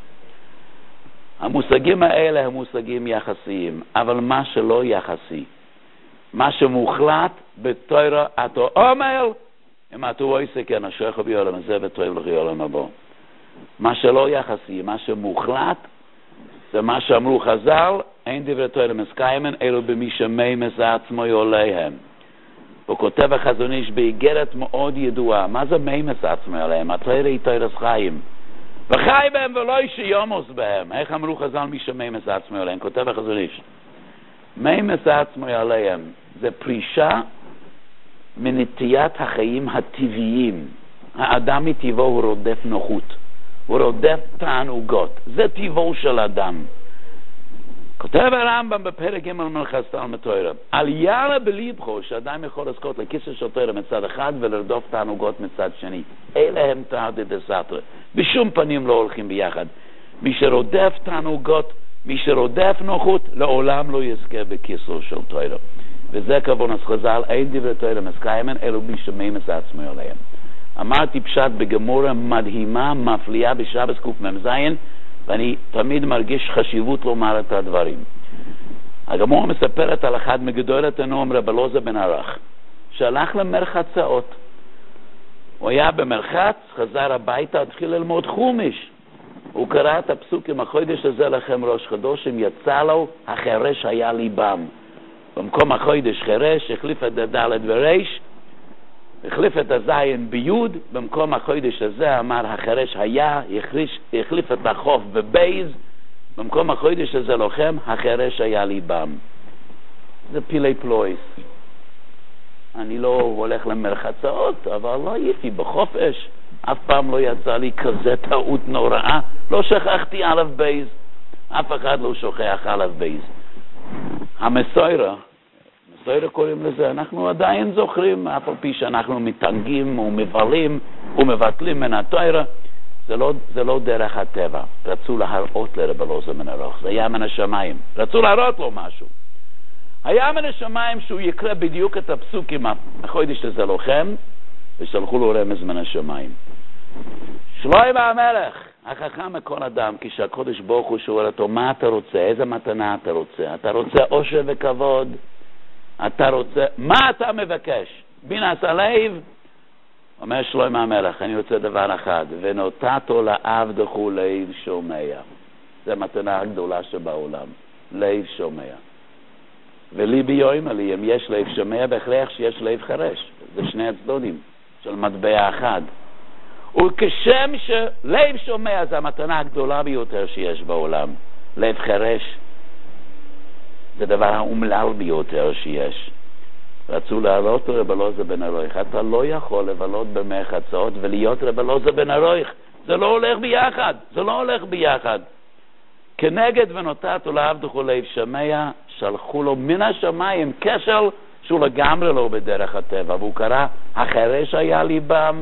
המושגים האלה הם מושגים יחסיים, אבל מה שלא יחסי, מה שמוחלט בתורה, אתה אומר, אם אתה עושה כן, אשריך בעולם הזה וטוב לך בעולם הבא. מה שלא יחסי, מה שמוחלט, זה מה שאמרו חז"ל, אין דברי תורה מסקיימן, אלו במי שמיימס עצמו עליהם. הוא כותב החזון איש באיגרת מאוד ידועה. מה זה מיימס עצמו עליהם? התורה היא תורת חיים. וחי בהם ולא ישיומוס בהם. איך אמרו חז"ל מי שמיימס עצמו עליהם? כותב החזון איש. מיימס עצמו עליהם זה פרישה מנטיית החיים הטבעיים. האדם מטבעו הוא רודף נוחות. הוא רודף תענוגות. זה טבעו של אדם. כותב הרמב"ם בפרק ג' מלכות תלמוד תורה, על ירא בליבך שאדם יכול לזכות לכיסא של תורה מצד אחד ולרדוף תענוגות מצד שני. אלה הם תרתי דסתרי. בשום פנים לא הולכים ביחד. מי שרודף תענוגות, מי שרודף נוחות, לעולם לא יזכה בכיסא של תורה. וזה כוונת חז"ל, אין דברי תורה מסקיימן, אלו מי שמיימס עצמו עליהם. אמרתי פשט בגמורה מדהימה, מפליאה בשבס קמ"ז, ואני תמיד מרגיש חשיבות לומר את הדברים. הגמורה מספרת על אחד מגדולת הנועם רב אלעזר בן ערך, שהלך למרחצאות. הוא היה במרחץ, חזר הביתה, התחיל ללמוד חומש. הוא קרא את הפסוקים, החודש הזה לכם ראש חדושים, יצא לו, החרש היה ליבם. במקום החודש חרש, החליף את הדלת וריש, החליף את הזין ביוד, במקום החודש הזה אמר החרש היה, החליש, החליף את החוף בבייז, במקום החודש הזה לוחם, החרש היה ליבם. זה פילי פלויס. אני לא הולך למרחצאות, אבל לא הייתי בחופש, אף פעם לא יצא לי כזה טעות נוראה, לא שכחתי עליו בייז, אף אחד לא שוכח עליו בייז. המסוירה, מסוירה קוראים לזה, אנחנו עדיין זוכרים, אף על פי שאנחנו מתנגים ומבלים ומבטלים מן התורה, זה לא, זה לא דרך הטבע. רצו להראות לרב אלעזר בן ערך, זה היה מן השמיים, רצו להראות לו משהו. היה מן השמיים שהוא יקרא בדיוק את הפסוקים, החודש הזה לוחם, ושלחו לו רמז מן השמיים. שלמה המלך, החכם מכל אדם, כשהקודש ברוך הוא שואל אותו, מה אתה רוצה? איזה מתנה אתה רוצה? אתה רוצה עושר וכבוד? אתה רוצה, מה אתה מבקש? בינת הלב? אומר שלמה המלך, אני רוצה דבר אחד, ונותתו לעבדך לב שומע. זה מתנה הגדולה שבעולם, לב שומע. וליבי יאמר לי, אם יש לב שומע, בהכרח שיש לב חרש. זה שני הצדדים של מטבע אחד. וכשם שלב שומע זה המתנה הגדולה ביותר שיש בעולם. לב חרש זה דבר האומלל ביותר שיש. רצו להראות רב אלעזר בן ערך, אתה לא יכול לבלות במרחצאות ולהיות רב אלעזר בן ערך. זה לא הולך ביחד, זה לא הולך ביחד. כנגד ונותתו לעבדך לב שומע, שלחו לו מן השמיים כשל שהוא לגמרי לא בדרך הטבע, והוא קרא, החרש היה ליבם.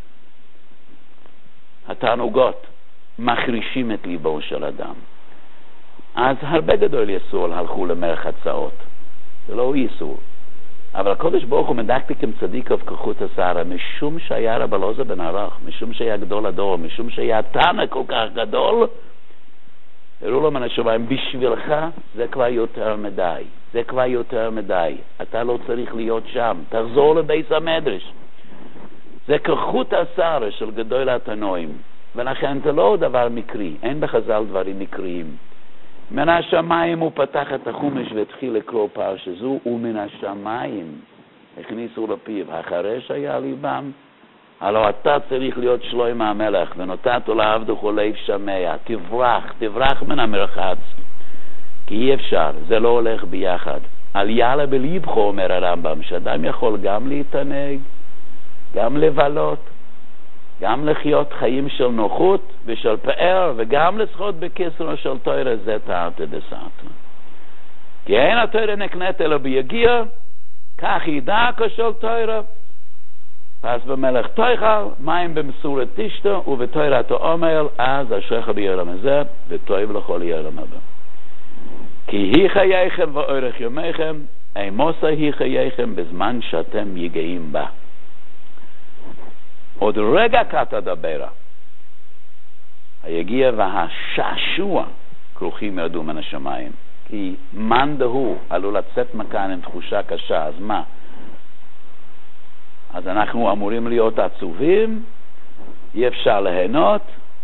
התענוגות מחרישים את ליבו של אדם. אז הרבה גדול יסול הלכו למרחצאות. זה לא יסול. אבל הקודש ברוך הוא מדקדק עם צדיק וכחות השערה, משום שהיה רב אלעזר בן ערך, משום שהיה גדול הדור, משום שהיה תנא כל כך גדול, הראו לו מן השמיים, בשבילך זה כבר יותר מדי. זה כבר יותר מדי. אתה לא צריך להיות שם. תחזור לבית המדרש. זה כחוט השער של גדול התנועים. ולכן זה לא דבר מקרי. אין בחז"ל דברים מקריים. מן השמיים הוא פתח את החומש והתחיל לקרוא פרשה זו, ומן השמיים הכניסו לפיו החרש היה ליבם. הלא אתה צריך להיות שלמה המלך, ונותת לעבדך לב שמע. תברח, תברח מן המרחץ. כי אי אפשר, זה לא הולך ביחד. על יאללה בליבך, אומר הרמב"ם, שאדם יכול גם להתענג, גם לבלות, גם לחיות חיים של נוחות ושל פאר, וגם לשחות בכסרו של תורה, זה תרתי דסתרי. כי אין התורה נקנית אלא ביגיע, כך ידעקו של תורה, פס במלך תאכל, מים במסורת תשתה, ובתורת העומר, אז אשריך ביום הזה, וטוב לכל יום הבא. כי היא חייכם ואורך ימיכם, אימוסה היא חייכם בזמן שאתם יגעים בה. עוד רגע קט הדברה. היגיע והשעשוע כרוכים ירדו מן השמיים. כי מן דהו עלול לצאת מכאן עם תחושה קשה, אז מה? אז אנחנו אמורים להיות עצובים, אי אפשר ליהנות.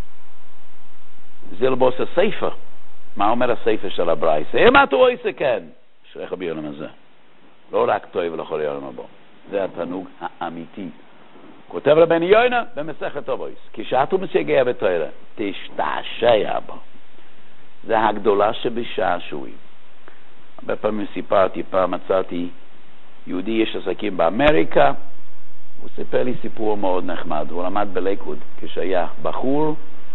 זה לבוס הספר. מה אומר הספר של הברייס? אם אתה רואה זה כן, אשריך ביום הזה. לא רק טוב ולכל יום הבא. זה התענוג האמיתי. כותב רבן יונה במסכת אבויס, כשאתה משגע בתורה, תשתעשע בו. זה הגדולה שבשעשועים. הרבה פעמים סיפרתי, פעם מצאתי יהודי יש עסקים באמריקה, הוא סיפר לי סיפור מאוד נחמד. הוא למד בלייקוד כשהיה בחור,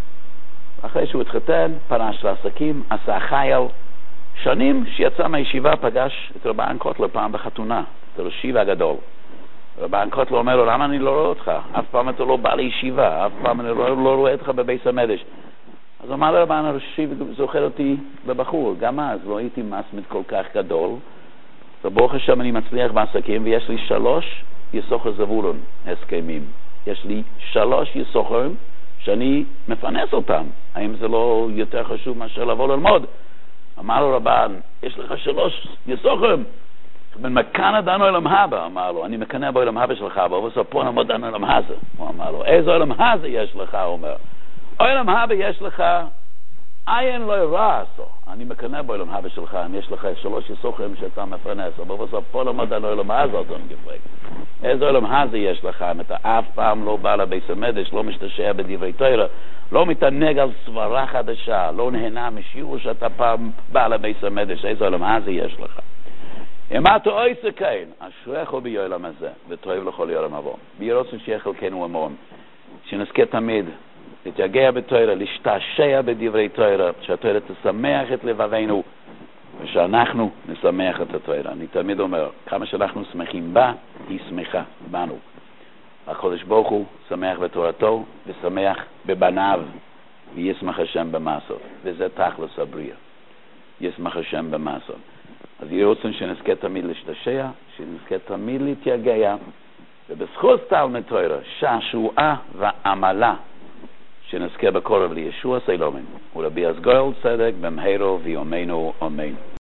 אחרי שהוא התחתן, פרש לעסקים, עשה חייל. שנים שיצא מהישיבה פגש את רבן קוטלר פעם בחתונה, את הרשיב הגדול. רבן קוטלר אומר לו, למה אני לא רואה אותך? אף פעם אתה לא בא לישיבה, אף פעם אני לא, לא רואה אותך בבית המדרש. אז אמר לרבן הרשיב, זוכר אותי בבחור, גם אז לא הייתי מסמד כל כך גדול, וברוך השם אני מצליח בעסקים, ויש לי שלוש יסוחר זבולון הסכמים. יש לי שלוש יסוחרים שאני מפרנס אותם. האם זה לא יותר חשוב מאשר לבוא ללמוד? אמר לו רבן, יש לך שלוש יסוחרים. בן מקנה דנו אלם הבא, אמר לו, אני מקנה בו אלם הבא שלך, אבל ספון עמוד דנו אלם הזה. הוא אמר לו, איזו אלם הזה יש לך? הוא אומר, אלם הבא יש לך, עין לא ירע עשו. אני מקנה בו אלם הבא שלך, אם יש לך שלוש יסוחרים שאתה מפרנס, אבל ספון עמוד דנו אלם הזה, אדון גפרק. איזו אלם הזה יש לך, אם אתה אף פעם לא בא לבית המדרש, לא משתשע בדברי תורה, לא מתענג על סברה חדשה, לא נהנה משיעור שאתה פעם בא לבית המדרש, איזו אלם הזה יש לך. אם אתה עושה כן, אשריך ביום הזה, וטוב לכל יום הבא. יהי רצון שיהיה חלקנו המון, שנזכה תמיד להתייגע בתורה, להשתעשע בדברי תורה, שהתורה תשמח את לבבינו, ושאנחנו נשמח את התורה. אני תמיד אומר, כמה שאנחנו שמחים בה, היא שמחה בנו. הקדוש ברוך הוא שמח בתורתו, ושמח בבניו, וישמח השם במעשיו. וזה תכלס הבריאה. ישמח השם במעשיו. אז יהי רצון שנזכה תמיד להשתעשע, שנזכה תמיד להתייגע, ובזכות תלמוד תורה, שעשועה ועמלה, שנזכה בקרוב לישוע סלומן, ורבי יסגור צדק במהרה ויומנו אמן.